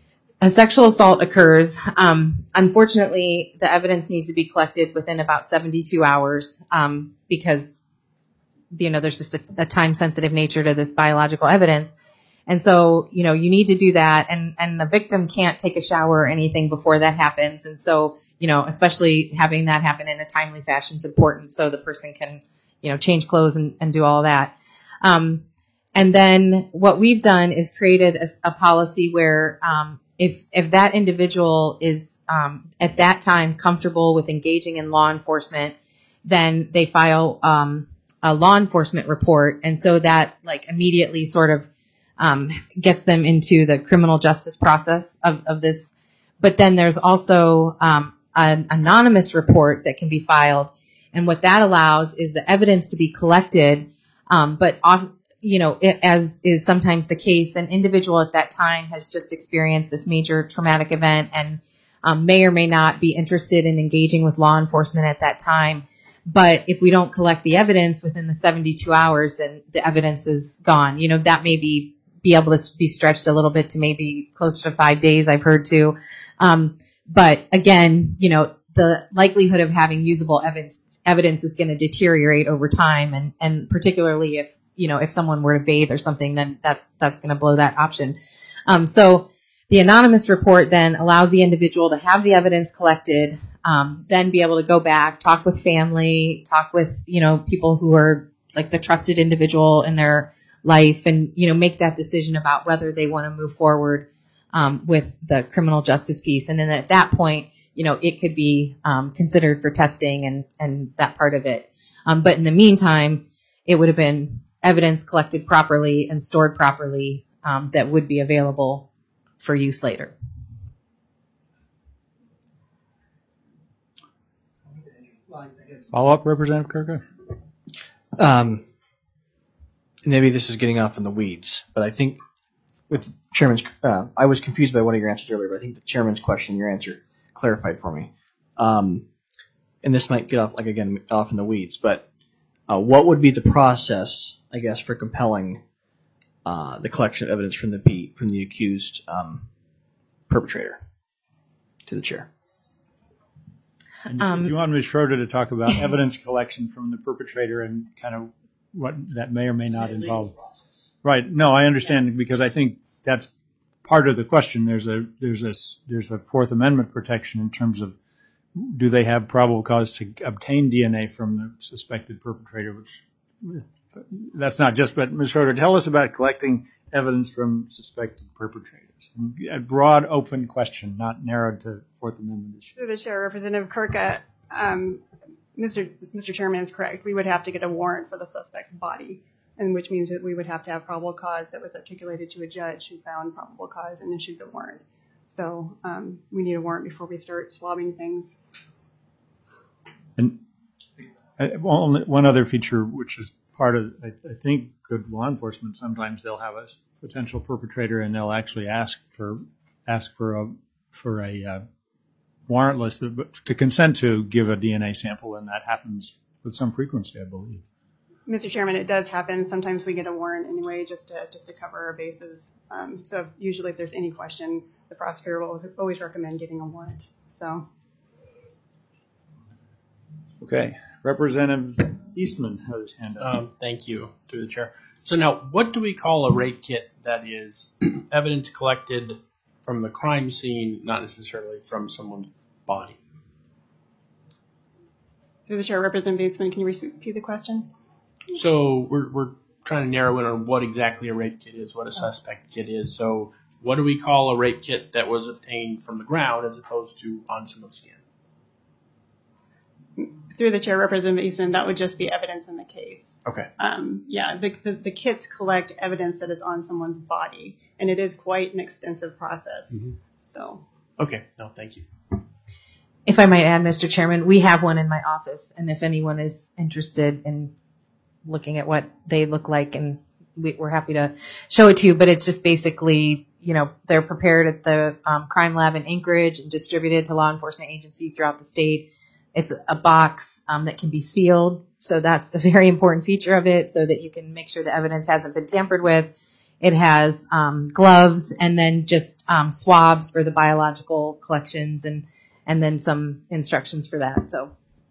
A sexual assault occurs. Um, unfortunately, the evidence needs to be collected within about seventy-two hours um, because, you know, there's just a, a time-sensitive nature to this biological evidence. And so, you know, you need to do that. And, and the victim can't take a shower or anything before that happens. And so, you know, especially having that happen in a timely fashion is important so the person can, you know, change clothes and, and do all that. Um, and then what we've done is created a, a policy where um, if if that individual is um, at that time comfortable with engaging in law enforcement, then they file um, a law enforcement report. And so that like immediately sort of um, gets them into the criminal justice process of, of this. But then there's also um, an anonymous report that can be filed. And what that allows is the evidence to be collected. Um, but, off, you know, it, as is sometimes the case, an individual at that time has just experienced this major traumatic event and um, may or may not be interested in engaging with law enforcement at that time. But if we don't collect the evidence within the seventy-two hours, then the evidence is gone. You know, that may be, be able to be stretched a little bit to maybe closer to five days, I've heard too. Um, But again, you know, the likelihood of having usable evidence, evidence is going to deteriorate over time. And, and particularly if, you know, if someone were to bathe or something, then that's, that's going to blow that option. Um, so the anonymous report then allows the individual to have the evidence collected, um, then be able to go back, talk with family, talk with, you know, people who are like the trusted individual in their life and, you know, make that decision about whether they want to move forward Um, with the criminal justice piece. And then at that point, you know, it could be um, considered for testing and, and that part of it. Um, but in the meantime, it would have been evidence collected properly and stored properly um, that would be available for use later. Follow up, Representative Kirka? Um, maybe this is getting off in the weeds, but I think with Chairman's, uh, I was confused by one of your answers earlier, but I think the Chairman's question, your answer clarified for me. Um, and this might get off, like again, off in the weeds, but uh, what would be the process, I guess, for compelling uh, the collection of evidence from the beat, from the accused um, perpetrator? To the chair. And um, do you want Miz Schroeder to talk about evidence collection from the perpetrator and kind of what that may or may not involve? Right. No, I understand because I think that's part of the question. There's a there's a there's a Fourth Amendment protection in terms of do they have probable cause to obtain D N A from the suspected perpetrator? Which that's not just. But Miz Schroeder, tell us about collecting evidence from suspected perpetrators. A broad, open question, not narrowed to Fourth Amendment issues. Through the chair, Representative Kirka, Um, Mister Mister Chairman is correct. We would have to get a warrant for the suspect's body, and which means that we would have to have probable cause that was articulated to a judge who found probable cause and issued the warrant. So um, we need a warrant before we start swabbing things. And uh, well, one other feature, which is part of, I, I think, good law enforcement, sometimes they'll have a potential perpetrator and they'll actually ask for ask for a for a uh, warrantless to consent to give a D N A sample, and that happens with some frequency, I believe. Mister Chairman, it does happen. Sometimes we get a warrant anyway, just to just to cover our bases. Um, so if, usually, if there's any question, the prosecutor will always recommend getting a warrant. So. Okay, Representative Eastman has his hand up. Um, thank you, through the chair. So now, what do we call a rape kit that is evidence collected from the crime scene, not necessarily from someone's body? Through the chair, Representative Eastman, can you repeat the question? So we're we're trying to narrow in on what exactly a rape kit is, what a suspect kit is. So what do we call a rape kit that was obtained from the ground as opposed to on someone's skin? Through the chair, Representative Eastman, that would just be evidence in the case. Okay. Um, yeah, the, the, the kits collect evidence that is on someone's body, and it is quite an extensive process. Mm-hmm. So. Okay. No, thank you. If I might add, Mister Chairman, we have one in my office, and if anyone is interested in looking at what they look like, and we, we're happy to show it to you, but it's just basically, you know, they're prepared at the um, crime lab in Anchorage and distributed to law enforcement agencies throughout the state. It's a box um, that can be sealed, so that's a very important feature of it, so that you can make sure the evidence hasn't been tampered with. It has um, gloves and then just um, swabs for the biological collections, and and then some instructions for that. So,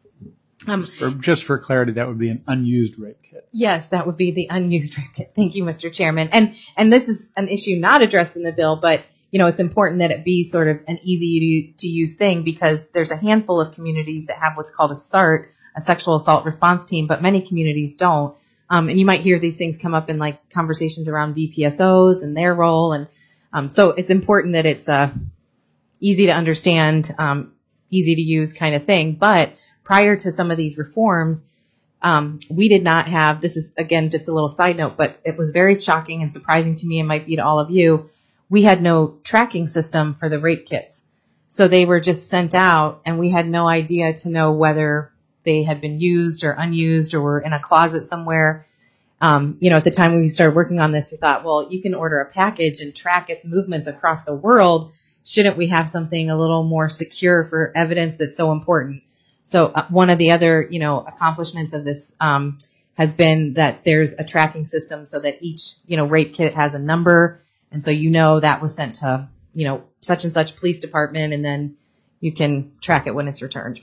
um, just, for, just for clarity, that would be an unused rape kit. Yes, that would be the unused rape kit. Thank you, Mister Chairman. And and this is an issue not addressed in the bill, but you know, it's important that it be sort of an easy to, to use thing, because there's a handful of communities that have what's called a S A R T, a sexual assault response team, but many communities don't. Um, and you might hear these things come up in like conversations around V P S Os and their role. And um, so it's important that it's uh, easy to understand, um, easy to use kind of thing. But prior to some of these reforms, um, we did not have, this is again just a little side note, but it was very shocking and surprising to me, and might be to all of you. We had no tracking system for the rape kits. So they were just sent out, and we had no idea to know whether they had been used or unused or were in a closet somewhere. Um, you know, at the time when we started working on this, we thought, well, you can order a package and track its movements across the world. Shouldn't we have something a little more secure for evidence that's so important? So uh, one of the other, you know, accomplishments of this um, has been that there's a tracking system so that each, you know, rape kit has a number. And so you know that was sent to, you know, such and such police department, and then you can track it when it's returned.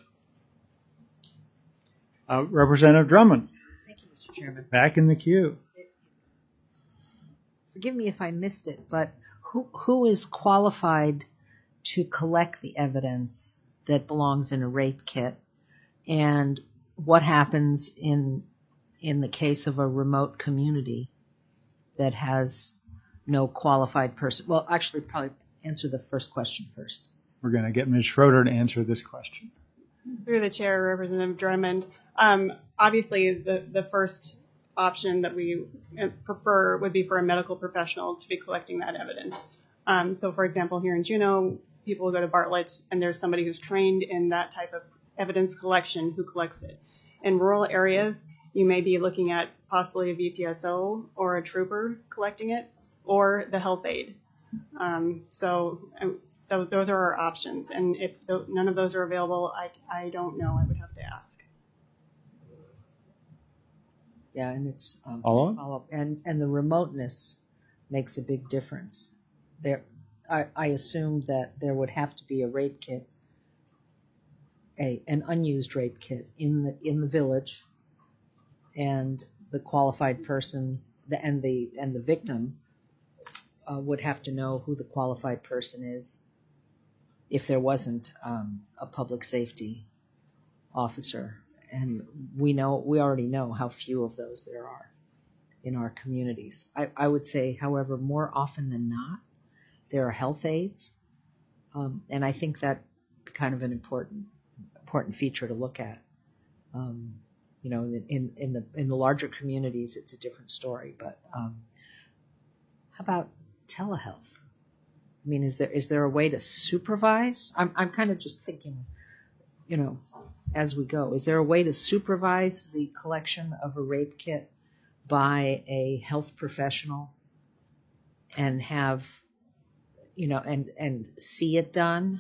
Uh, Representative Drummond. Thank you, Mister Chairman. Back in the queue. Forgive me if I missed it, but who who is qualified to collect the evidence that belongs in a rape kit, and what happens in in the case of a remote community that has no qualified person? Well, actually, probably answer the first question first. We're going to get Miz Schroeder to answer this question. Through the chair, Representative Drummond. Um, obviously, the, the first option that we prefer would be for a medical professional to be collecting that evidence. Um, so, for example, here in Juneau, people go to Bartlett, and there's somebody who's trained in that type of evidence collection who collects it. In rural areas, you may be looking at possibly a V P S O or a trooper collecting it, or the health aide. Um, so um, th- those are our options. And if th- none of those are available, I, I don't know. I would have to ask. Yeah, and it's um, follow follow-up. And, and the remoteness makes a big difference. There, I, I assumed that there would have to be a rape kit, a an unused rape kit in the in the village, and the qualified person, the, and the and the victim uh, would have to know who the qualified person is if there wasn't um, a public safety officer. And we know we already know how few of those there are in our communities. I, I would say, however, more often than not, there are health aides, um, and I think that kind of an important important feature to look at. Um, you know, in, in, in the in the larger communities, it's a different story. But um, how about telehealth? I mean, is there is there a way to supervise? I'm I'm kind of just thinking, you know, as we go. Is there a way to supervise the collection of a rape kit by a health professional and have, you know, and and see it done?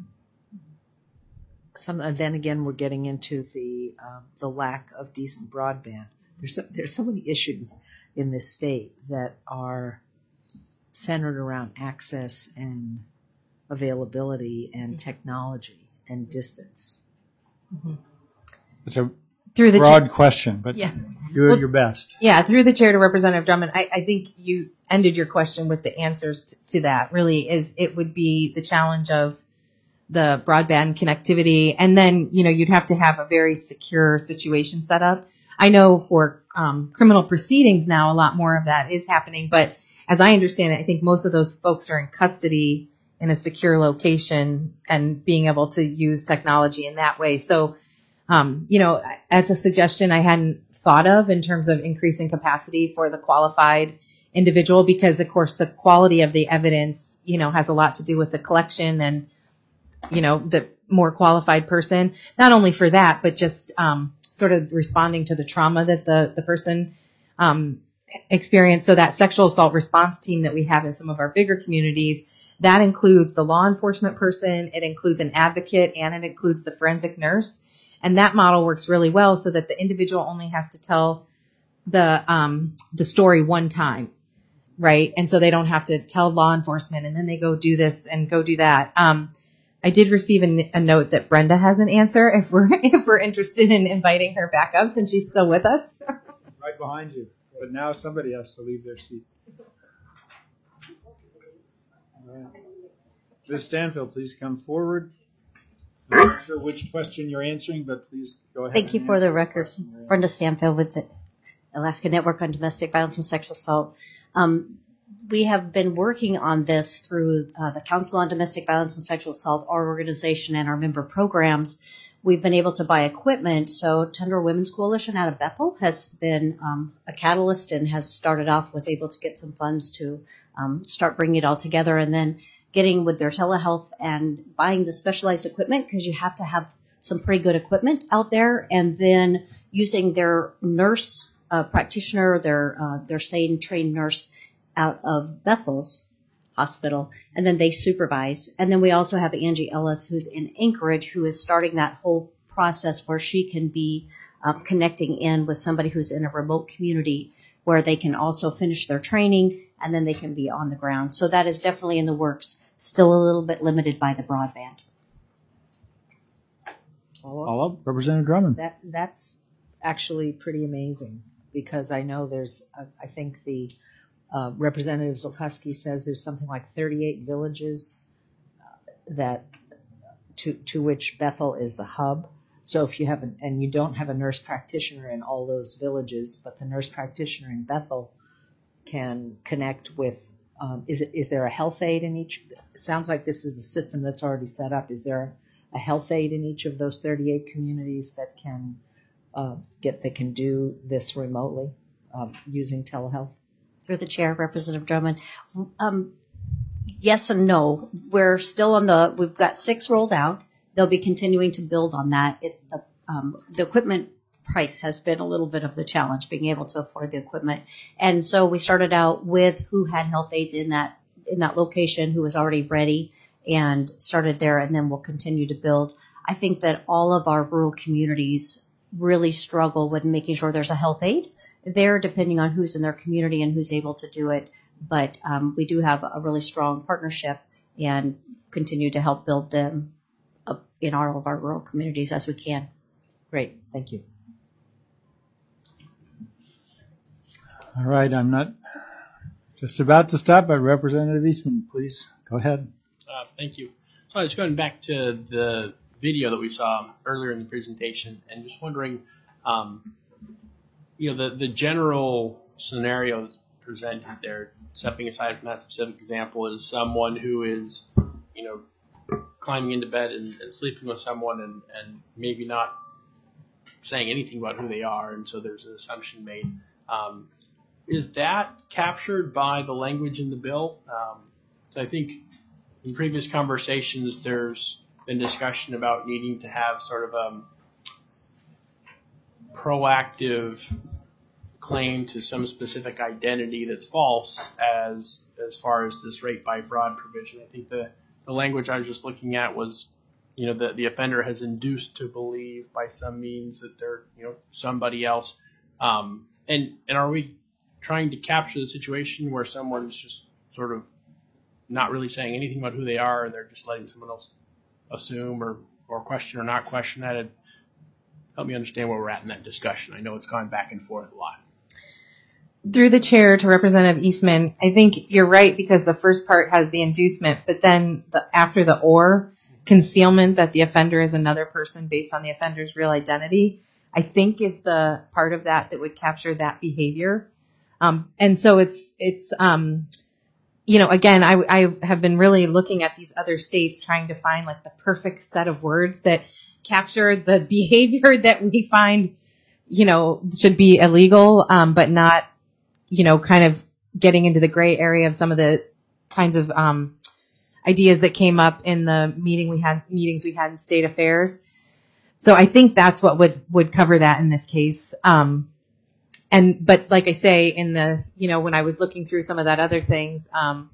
Some and then again, we're getting into the um, the lack of decent broadband. There's so, there's so many issues in this state that are centered around access and availability and technology and distance. Mm-hmm. It's a Through the broad chair. question, but Yeah. do Well, your best. Yeah, through the chair to Representative Drummond, I, I think you ended your question with the answers to, to that. Really, is it would be the challenge of the broadband connectivity, and then you know you'd have to have a very secure situation set up. I know for um, criminal proceedings now, a lot more of that is happening, but as I understand it, I think most of those folks are in custody in a secure location and being able to use technology in that way. So, um, you know, as a suggestion I hadn't thought of in terms of increasing capacity for the qualified individual, because of course the quality of the evidence, you know, has a lot to do with the collection and, you know, the more qualified person, not only for that, but just, um, sort of responding to the trauma that the, the person, um, experienced. So that sexual assault response team that we have in some of our bigger communities, that includes the law enforcement person, it includes an advocate, and it includes the forensic nurse. And that model works really well so that the individual only has to tell the, um, the story one time, right? And so they don't have to tell law enforcement and then they go do this and go do that. Um, I did receive a, a note that Brenda has an answer if we're, if we're interested in inviting her back up since she's still with us. Right behind you. But now somebody has to leave their seat. All right. Miz Stanfield, please come forward. I'm not sure which question you're answering, but please go ahead. Thank you and for answer the record. question. Brenda Stanfield with the Alaska Network on Domestic Violence and Sexual Assault. Um, we have been working on this through uh, the Council on Domestic Violence and Sexual Assault, our organization, and our member programs. We've been able to buy equipment. So Tundra Women's Coalition out of Bethel has been um, a catalyst and has started off, was able to get some funds to um, start bringing it all together, and then getting with their telehealth and buying the specialized equipment, because you have to have some pretty good equipment out there, and then using their nurse uh, practitioner, their uh, their SANE trained nurse out of Bethel's hospital, and then they supervise. And then we also have Angie Ellis, who's in Anchorage, who is starting that whole process where she can be uh, connecting in with somebody who's in a remote community where they can also finish their training and then they can be on the ground. So that is definitely in the works, still a little bit limited by the broadband. All up, Representative Drummond. That that's actually pretty amazing, because I know there's, uh, I think the Uh, Representative Zolkowski says there's something like thirty-eight villages uh, that to to which Bethel is the hub. So if you have an, and you don't have a nurse practitioner in all those villages, but the nurse practitioner in Bethel can connect with. Um, is it is there a health aide in each? It sounds like this is a system that's already set up. Is there a health aide in each of those thirty-eight communities that can uh, get that can do this remotely um, using telehealth? Through the chair, Representative Drummond. Um, yes and no. We're still on the, we've got six rolled out. They'll be continuing to build on that. It, the, um, the equipment price has been a little bit of the challenge, being able to afford the equipment. And so we started out with who had health aides in that, in that location, who was already ready, and started there, and then we'll continue to build. I think that all of our rural communities really struggle with making sure there's a health aide there, depending on who's in their community and who's able to do it. But um, we do have a really strong partnership and continue to help build them up in all of our rural communities as we can. Great. Thank you. All right. I'm not just about to stop, but Representative Eastman, please go ahead. Uh, thank you. So I was going back to the video that we saw earlier in the presentation and just wondering, um, you know, the, the general scenario presented there, stepping aside from that specific example, is someone who is, you know, climbing into bed and, and sleeping with someone and, and maybe not saying anything about who they are, and so there's an assumption made. Um, is that captured by the language in the bill? Um, so I think in previous conversations there's been discussion about needing to have sort of a proactive claim to some specific identity that's false as as far as this rape by fraud provision. I think the, the language I was just looking at was, you know, the, the offender has induced to believe by some means that they're, you know, somebody else. Um, and, and are we trying to capture the situation where someone's just sort of not really saying anything about who they are and they're just letting someone else assume or, or question or not question that? It'd help me understand where we're at in that discussion. I know it's gone back and forth a lot. Through the chair to Representative Eastman, I think you're right because the first part has the inducement, but then the, after the or, concealment that the offender is another person based on the offender's real identity, I think is the part of that that would capture that behavior. Um, and so it's, it's, um, you know, again, I, I have been really looking at these other states trying to find like the perfect set of words that capture the behavior that we find, you know, should be illegal, um, but not, you know, kind of getting into the gray area of some of the kinds of, um, ideas that came up in the meeting we had, meetings we had in state affairs. So I think that's what would, would cover that in this case. Um, and, but like I say, in the, you know, when I was looking through some of that other things, um,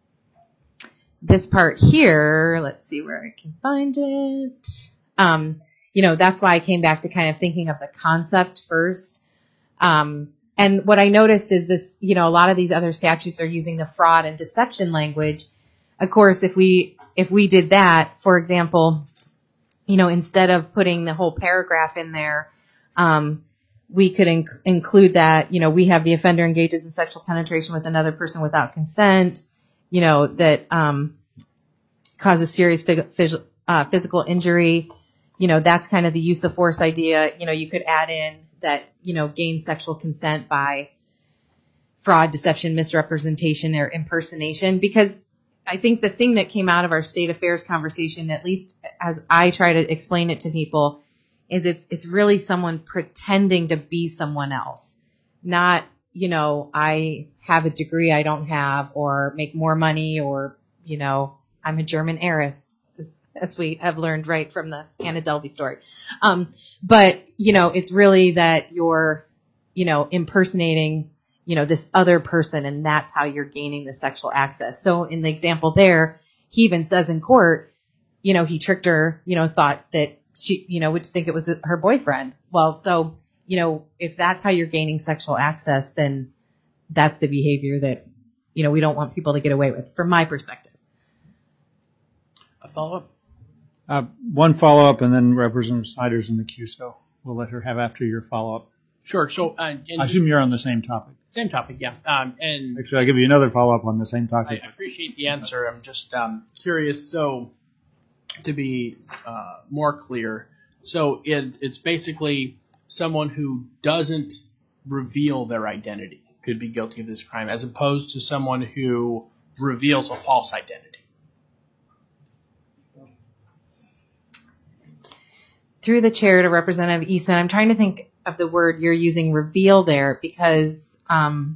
this part here, let's see where I can find it. Um, you know, that's why I came back to kind of thinking of the concept first. Um, and what I noticed is this, you know, a lot of these other statutes are using the fraud and deception language. Of course, if we, if we did that, for example, you know, instead of putting the whole paragraph in there, um, we could inc- include that, you know, we have the offender engages in sexual penetration with another person without consent, you know, that, um, causes serious phys- phys- uh, physical injury. You know, that's kind of the use of force idea. You know, you could add in that, you know, gain sexual consent by fraud, deception, misrepresentation, or impersonation, because I think the thing that came out of our state affairs conversation, at least as I try to explain it to people, is it's it's really someone pretending to be someone else. Not, you know, I have a degree I don't have, or make more money, or, you know, I'm a German heiress, as we have learned right from the Anna Delvey story. Um, but, you know, it's really that you're, you know, impersonating, you know, this other person, and that's how you're gaining the sexual access. So in the example there, he even says in court, you know, he tricked her, you know, thought that she, you know, would think it was her boyfriend. Well, so, you know, if that's how you're gaining sexual access, then that's the behavior that, you know, we don't want people to get away with, from my perspective. A follow-up? Uh, one follow-up, and then Representative Snyder's in the queue, so we'll let her have after your follow-up. Sure. So, uh, and I assume you're on the same topic. Same topic, yeah. Um, and Actually, I'll give you another follow-up on the same topic. I appreciate the answer. I'm just um, curious. So, to be uh, more clear, so it, it's basically someone who doesn't reveal their identity could be guilty of this crime, as opposed to someone who reveals a false identity. Through the chair to Representative Eastman, I'm trying to think of the word you're using, reveal, there, because um,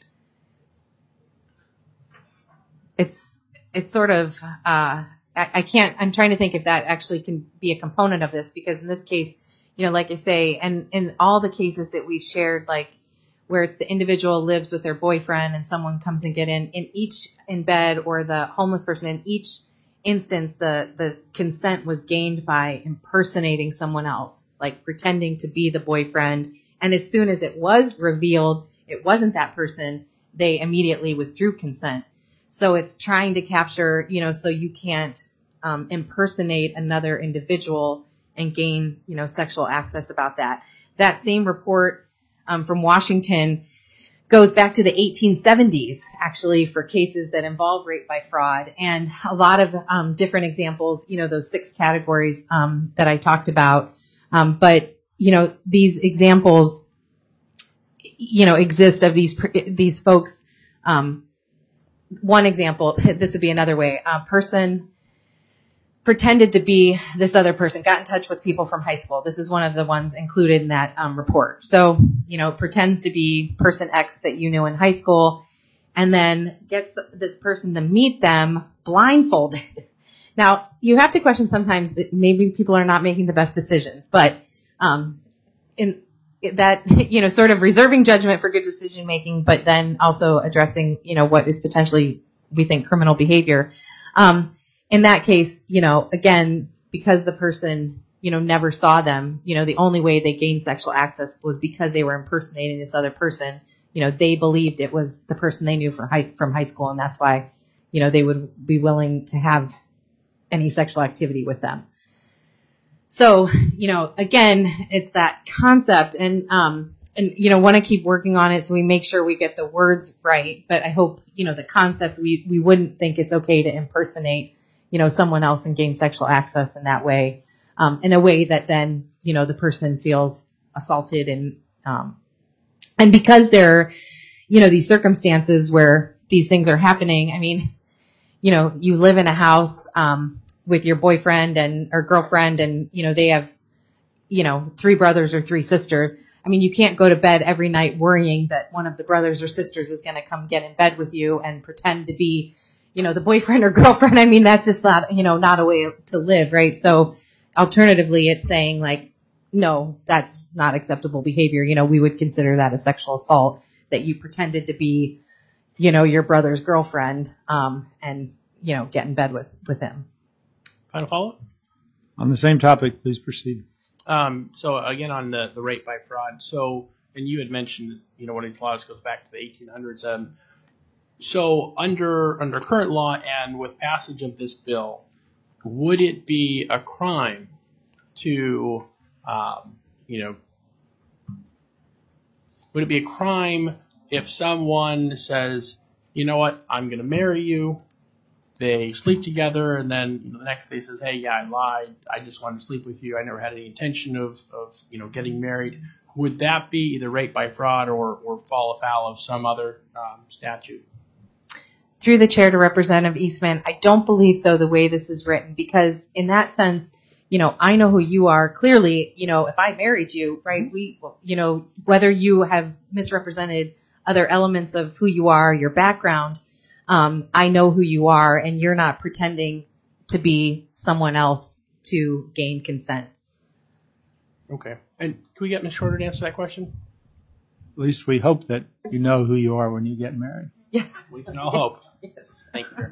it's it's sort of uh, I, I can't. I'm trying to think if that actually can be a component of this, because in this case, you know, like I say, and in all the cases that we've shared, like where it's the individual lives with their boyfriend and someone comes and get in, in each in bed, or the homeless person, in each instance, the, the consent was gained by impersonating someone else, like pretending to be the boyfriend. And as soon as it was revealed it wasn't that person, they immediately withdrew consent. So it's trying to capture, you know, so you can't um, impersonate another individual and gain, you know, sexual access about that. That same report um, from Washington goes back to the eighteen seventies, actually, for cases that involve rape by fraud, and a lot of um, different examples, you know, those six categories um, that I talked about. Um, but, you know, these examples, you know, exist of these, these folks. Um, one example, this would be another way, a person pretended to be this other person, got in touch with people from high school. This is one of the ones included in that um, report. So, you know, pretends to be person X that you knew in high school, and then gets this person to meet them blindfolded. Now, you have to question sometimes that maybe people are not making the best decisions, but um, in that, you know, sort of reserving judgment for good decision making, but then also addressing, you know, what is potentially, we think, criminal behavior. Um, in that case, you know, again, because the person, you know, never saw them, you know, the only way they gained sexual access was because they were impersonating this other person. You know, they believed it was the person they knew from high, from high school, and that's why, you know, they would be willing to have any sexual activity with them. So, you know, again, it's that concept, and, um, and, you know, want to keep working on it so we make sure we get the words right. But I hope, you know, the concept, we, we wouldn't think it's okay to impersonate, you know, someone else and gain sexual access in that way, um, in a way that then, you know, the person feels assaulted and, um, and because there are, you know, these circumstances where these things are happening. I mean, you know, you live in a house, um, with your boyfriend and or girlfriend, and you know they have, you know, three brothers or three sisters. I mean, you can't go to bed every night worrying that one of the brothers or sisters is going to come get in bed with you and pretend to be, you know, the boyfriend or girlfriend. I mean, that's just not, you know, not a way to live, right? So, alternatively, it's saying like, no, that's not acceptable behavior. You know, we would consider that a sexual assault, that you pretended to be, you know, your brother's girlfriend, um, and you know, get in bed with with him. Final follow-up? On the same topic, please proceed. Um, so again, on the, the rape by fraud. So, and you had mentioned, you know, one of these laws goes back to the eighteen hundreds. Um, so under under current law and with passage of this bill, would it be a crime to, um, you know, would it be a crime if someone says, you know what, I'm going to marry you? They sleep together, and then you know, the next day says, hey, yeah, I lied. I just wanted to sleep with you. I never had any intention of, of you know, getting married. Would that be either rape by fraud or, or fall afoul of some other um, statute? Through the chair to Representative Eastman, I don't believe so the way this is written, because in that sense, you know, I know who you are. Clearly, you know, if I married you, right, we, you know, whether you have misrepresented other elements of who you are, your background, Um, I know who you are, and you're not pretending to be someone else to gain consent. Okay. And can we get Miz Shorter to answer that question? At least we hope that you know who you are when you get married. Yes. We can all hope. Yes. Thank you.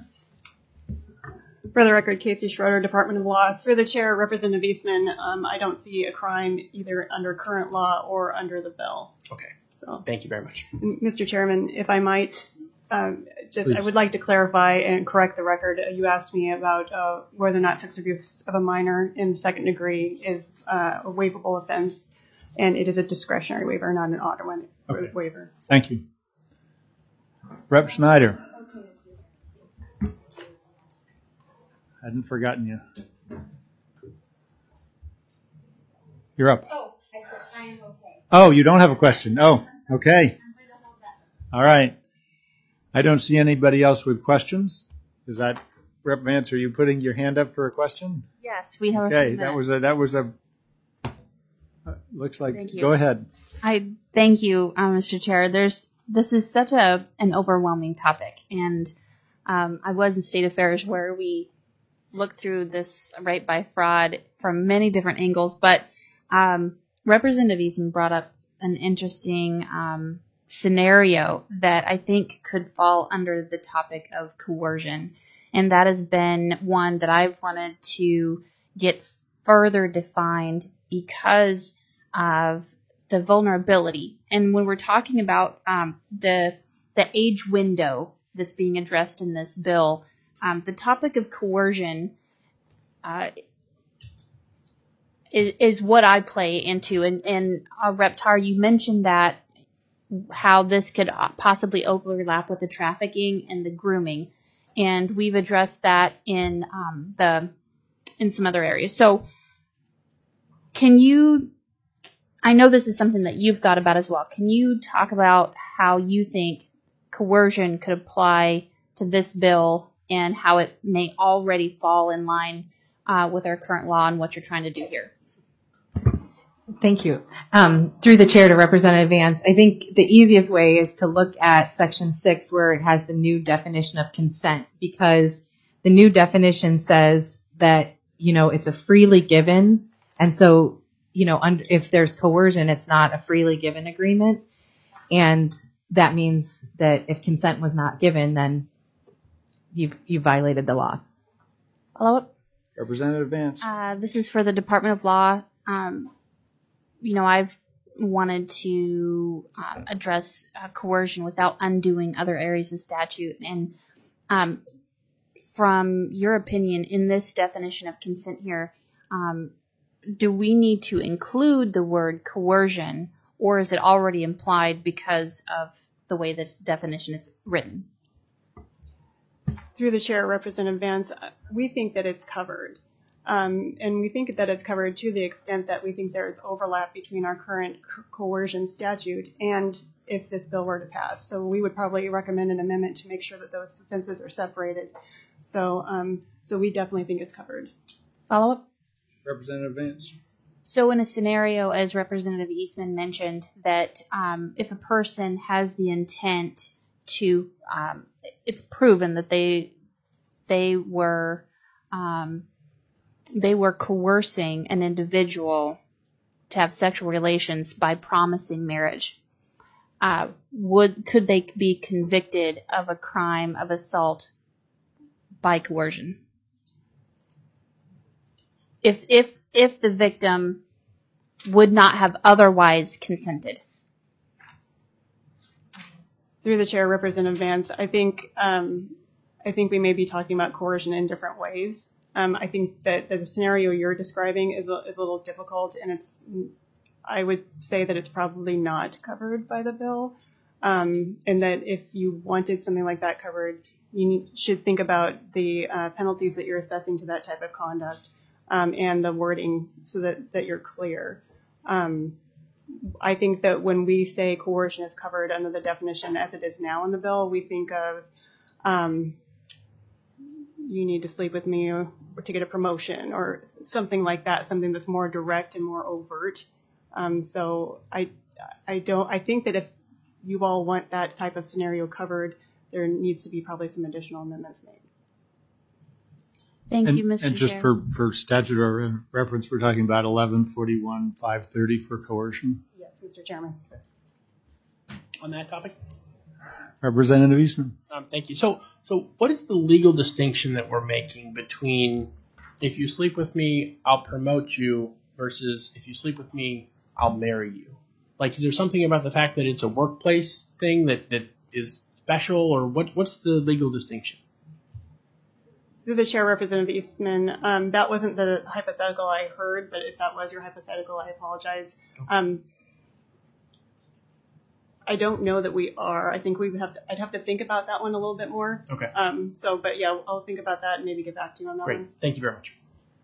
For the record, Casey Schroeder, Department of Law. Through the chair, Representative Eastman, um, I don't see a crime either under current law or under the bill. Okay. So, thank you very much. Mister Chairman, if I might, um, just Please. I would like to clarify and correct the record. You asked me about uh, whether or not sex abuse of a minor in the second degree is uh, a waivable offense, and it is a discretionary waiver, not an automatic Okay. waiver. Thank you. Rep Schneider. Hadn't forgotten you. You're up. Oh, I said I am okay. Oh, you don't have a question. Oh, okay. All right. I don't see anybody else with questions. Is that, Rep Vance, are you putting your hand up for a question? Yes, we have. Okay, a that was a, that was a, uh, looks like, Thank you. Go ahead. I thank you, uh, Mister Chair. There's this is such a an overwhelming topic, and um, I was in State Affairs where we looked through this rape by fraud from many different angles, but um, Representative Eastman brought up an interesting um, scenario that I think could fall under the topic of coercion, and that has been one that I've wanted to get further defined because of the vulnerability. And when we're talking about um, the the age window that's being addressed in this bill, um, the topic of coercion uh, is, is what I play into. And, and uh, Rep Tarr, you mentioned that how this could possibly overlap with the trafficking and the grooming, and we've addressed that in um, the in some other areas. So, can you? I know this is something that you've thought about as well. Can you talk about how you think coercion could apply to this bill and how it may already fall in line uh, with our current law and what you're trying to do here. Thank you. Um, through the chair to Representative Vance, I think the easiest way is to look at section six where it has the new definition of consent, because the new definition says that, you know, it's a freely given. And so, you know, under, if there's coercion, it's not a freely given agreement. And that means that if consent was not given, then you've, you violated the law. Follow up? Representative Vance. Uh, this is for the Department of Law. Um, you know, I've wanted to um, address uh, coercion without undoing other areas of statute. And um, from your opinion, in this definition of consent here, um, do we need to include the word coercion, or is it already implied because of the way this definition is written? Through the chair, Representative Vance, we think that it's covered. Um, and we think that it's covered to the extent that we think there is overlap between our current co- coercion statute and if this bill were to pass. So we would probably recommend an amendment to make sure that those offenses are separated. So, um, so we definitely think it's covered. Follow up? Representative Vance. So in a scenario, as Representative Eastman mentioned, that um, if a person has the intent to, um, it's proven that they they were um, they were coercing an individual to have sexual relations by promising marriage. Uh, would could they be convicted of a crime of assault by coercion? If if if the victim would not have otherwise consented? Through the chair, Representative Vance, I think um, I think we may be talking about coercion in different ways. Um, I think that, that the scenario you're describing is a, is a little difficult, and it's I would say that it's probably not covered by the bill, um, and that if you wanted something like that covered, you need, should think about the uh, penalties that you're assessing to that type of conduct, um, and the wording so that, that you're clear. Um, I think that when we say coercion is covered under the definition as it is now in the bill, we think of um, you need to sleep with me or, or to get a promotion or something like that, something that's more direct and more overt. Um, so I, I don't, I think that if you all want that type of scenario covered, there needs to be probably some additional amendments made. Thank and, you, Mister And just Chair. for, for statutory reference, we're talking about eleven forty-one five thirty for coercion. Yes, Mister Chairman. On that topic? Representative Eastman. Um, thank you. So, so what is the legal distinction that we're making between if you sleep with me, I'll promote you, versus if you sleep with me, I'll marry you? Like, is there something about the fact that it's a workplace thing that, that is special, or what? What's the legal distinction? Through the chair, Representative Eastman, um, that wasn't the hypothetical I heard, but if that was your hypothetical, I apologize. Um, I don't know that we are. I think we would have to, I'd have to think about that one a little bit more. Okay. Um, so, but yeah, I'll think about that and maybe get back to you on that Great. one. Thank you very much.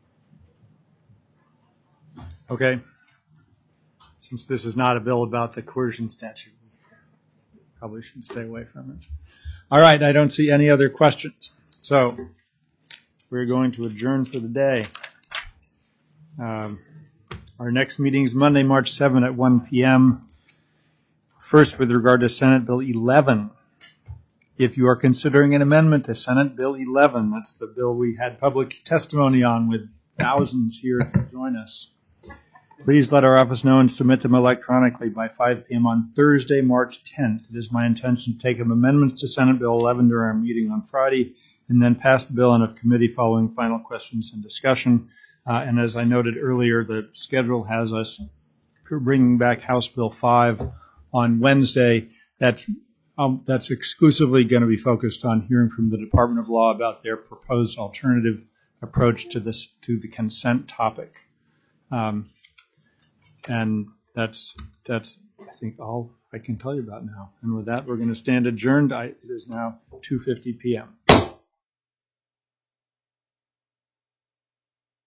Okay. Since this is not a bill about the coercion statute, probably should stay away from it. All right. I don't see any other questions. So we're going to adjourn for the day. Um, our next meeting is Monday, March seventh at one p.m. First, with regard to Senate Bill eleven. If you are considering an amendment to Senate Bill eleven, that's the bill we had public testimony on with thousands here to join us, please let our office know and submit them electronically by five p.m. on Thursday, March tenth. It is my intention to take up amendments to Senate Bill eleven during our meeting on Friday and then pass the bill in a committee following final questions and discussion. Uh, and as I noted earlier, the schedule has us bringing back House Bill five on Wednesday. That's um, that's exclusively going to be focused on hearing from the Department of Law about their proposed alternative approach to this to the consent topic. Um, and that's that's I think all I can tell you about now. And with that, we're going to stand adjourned. I, it is now two fifty p.m.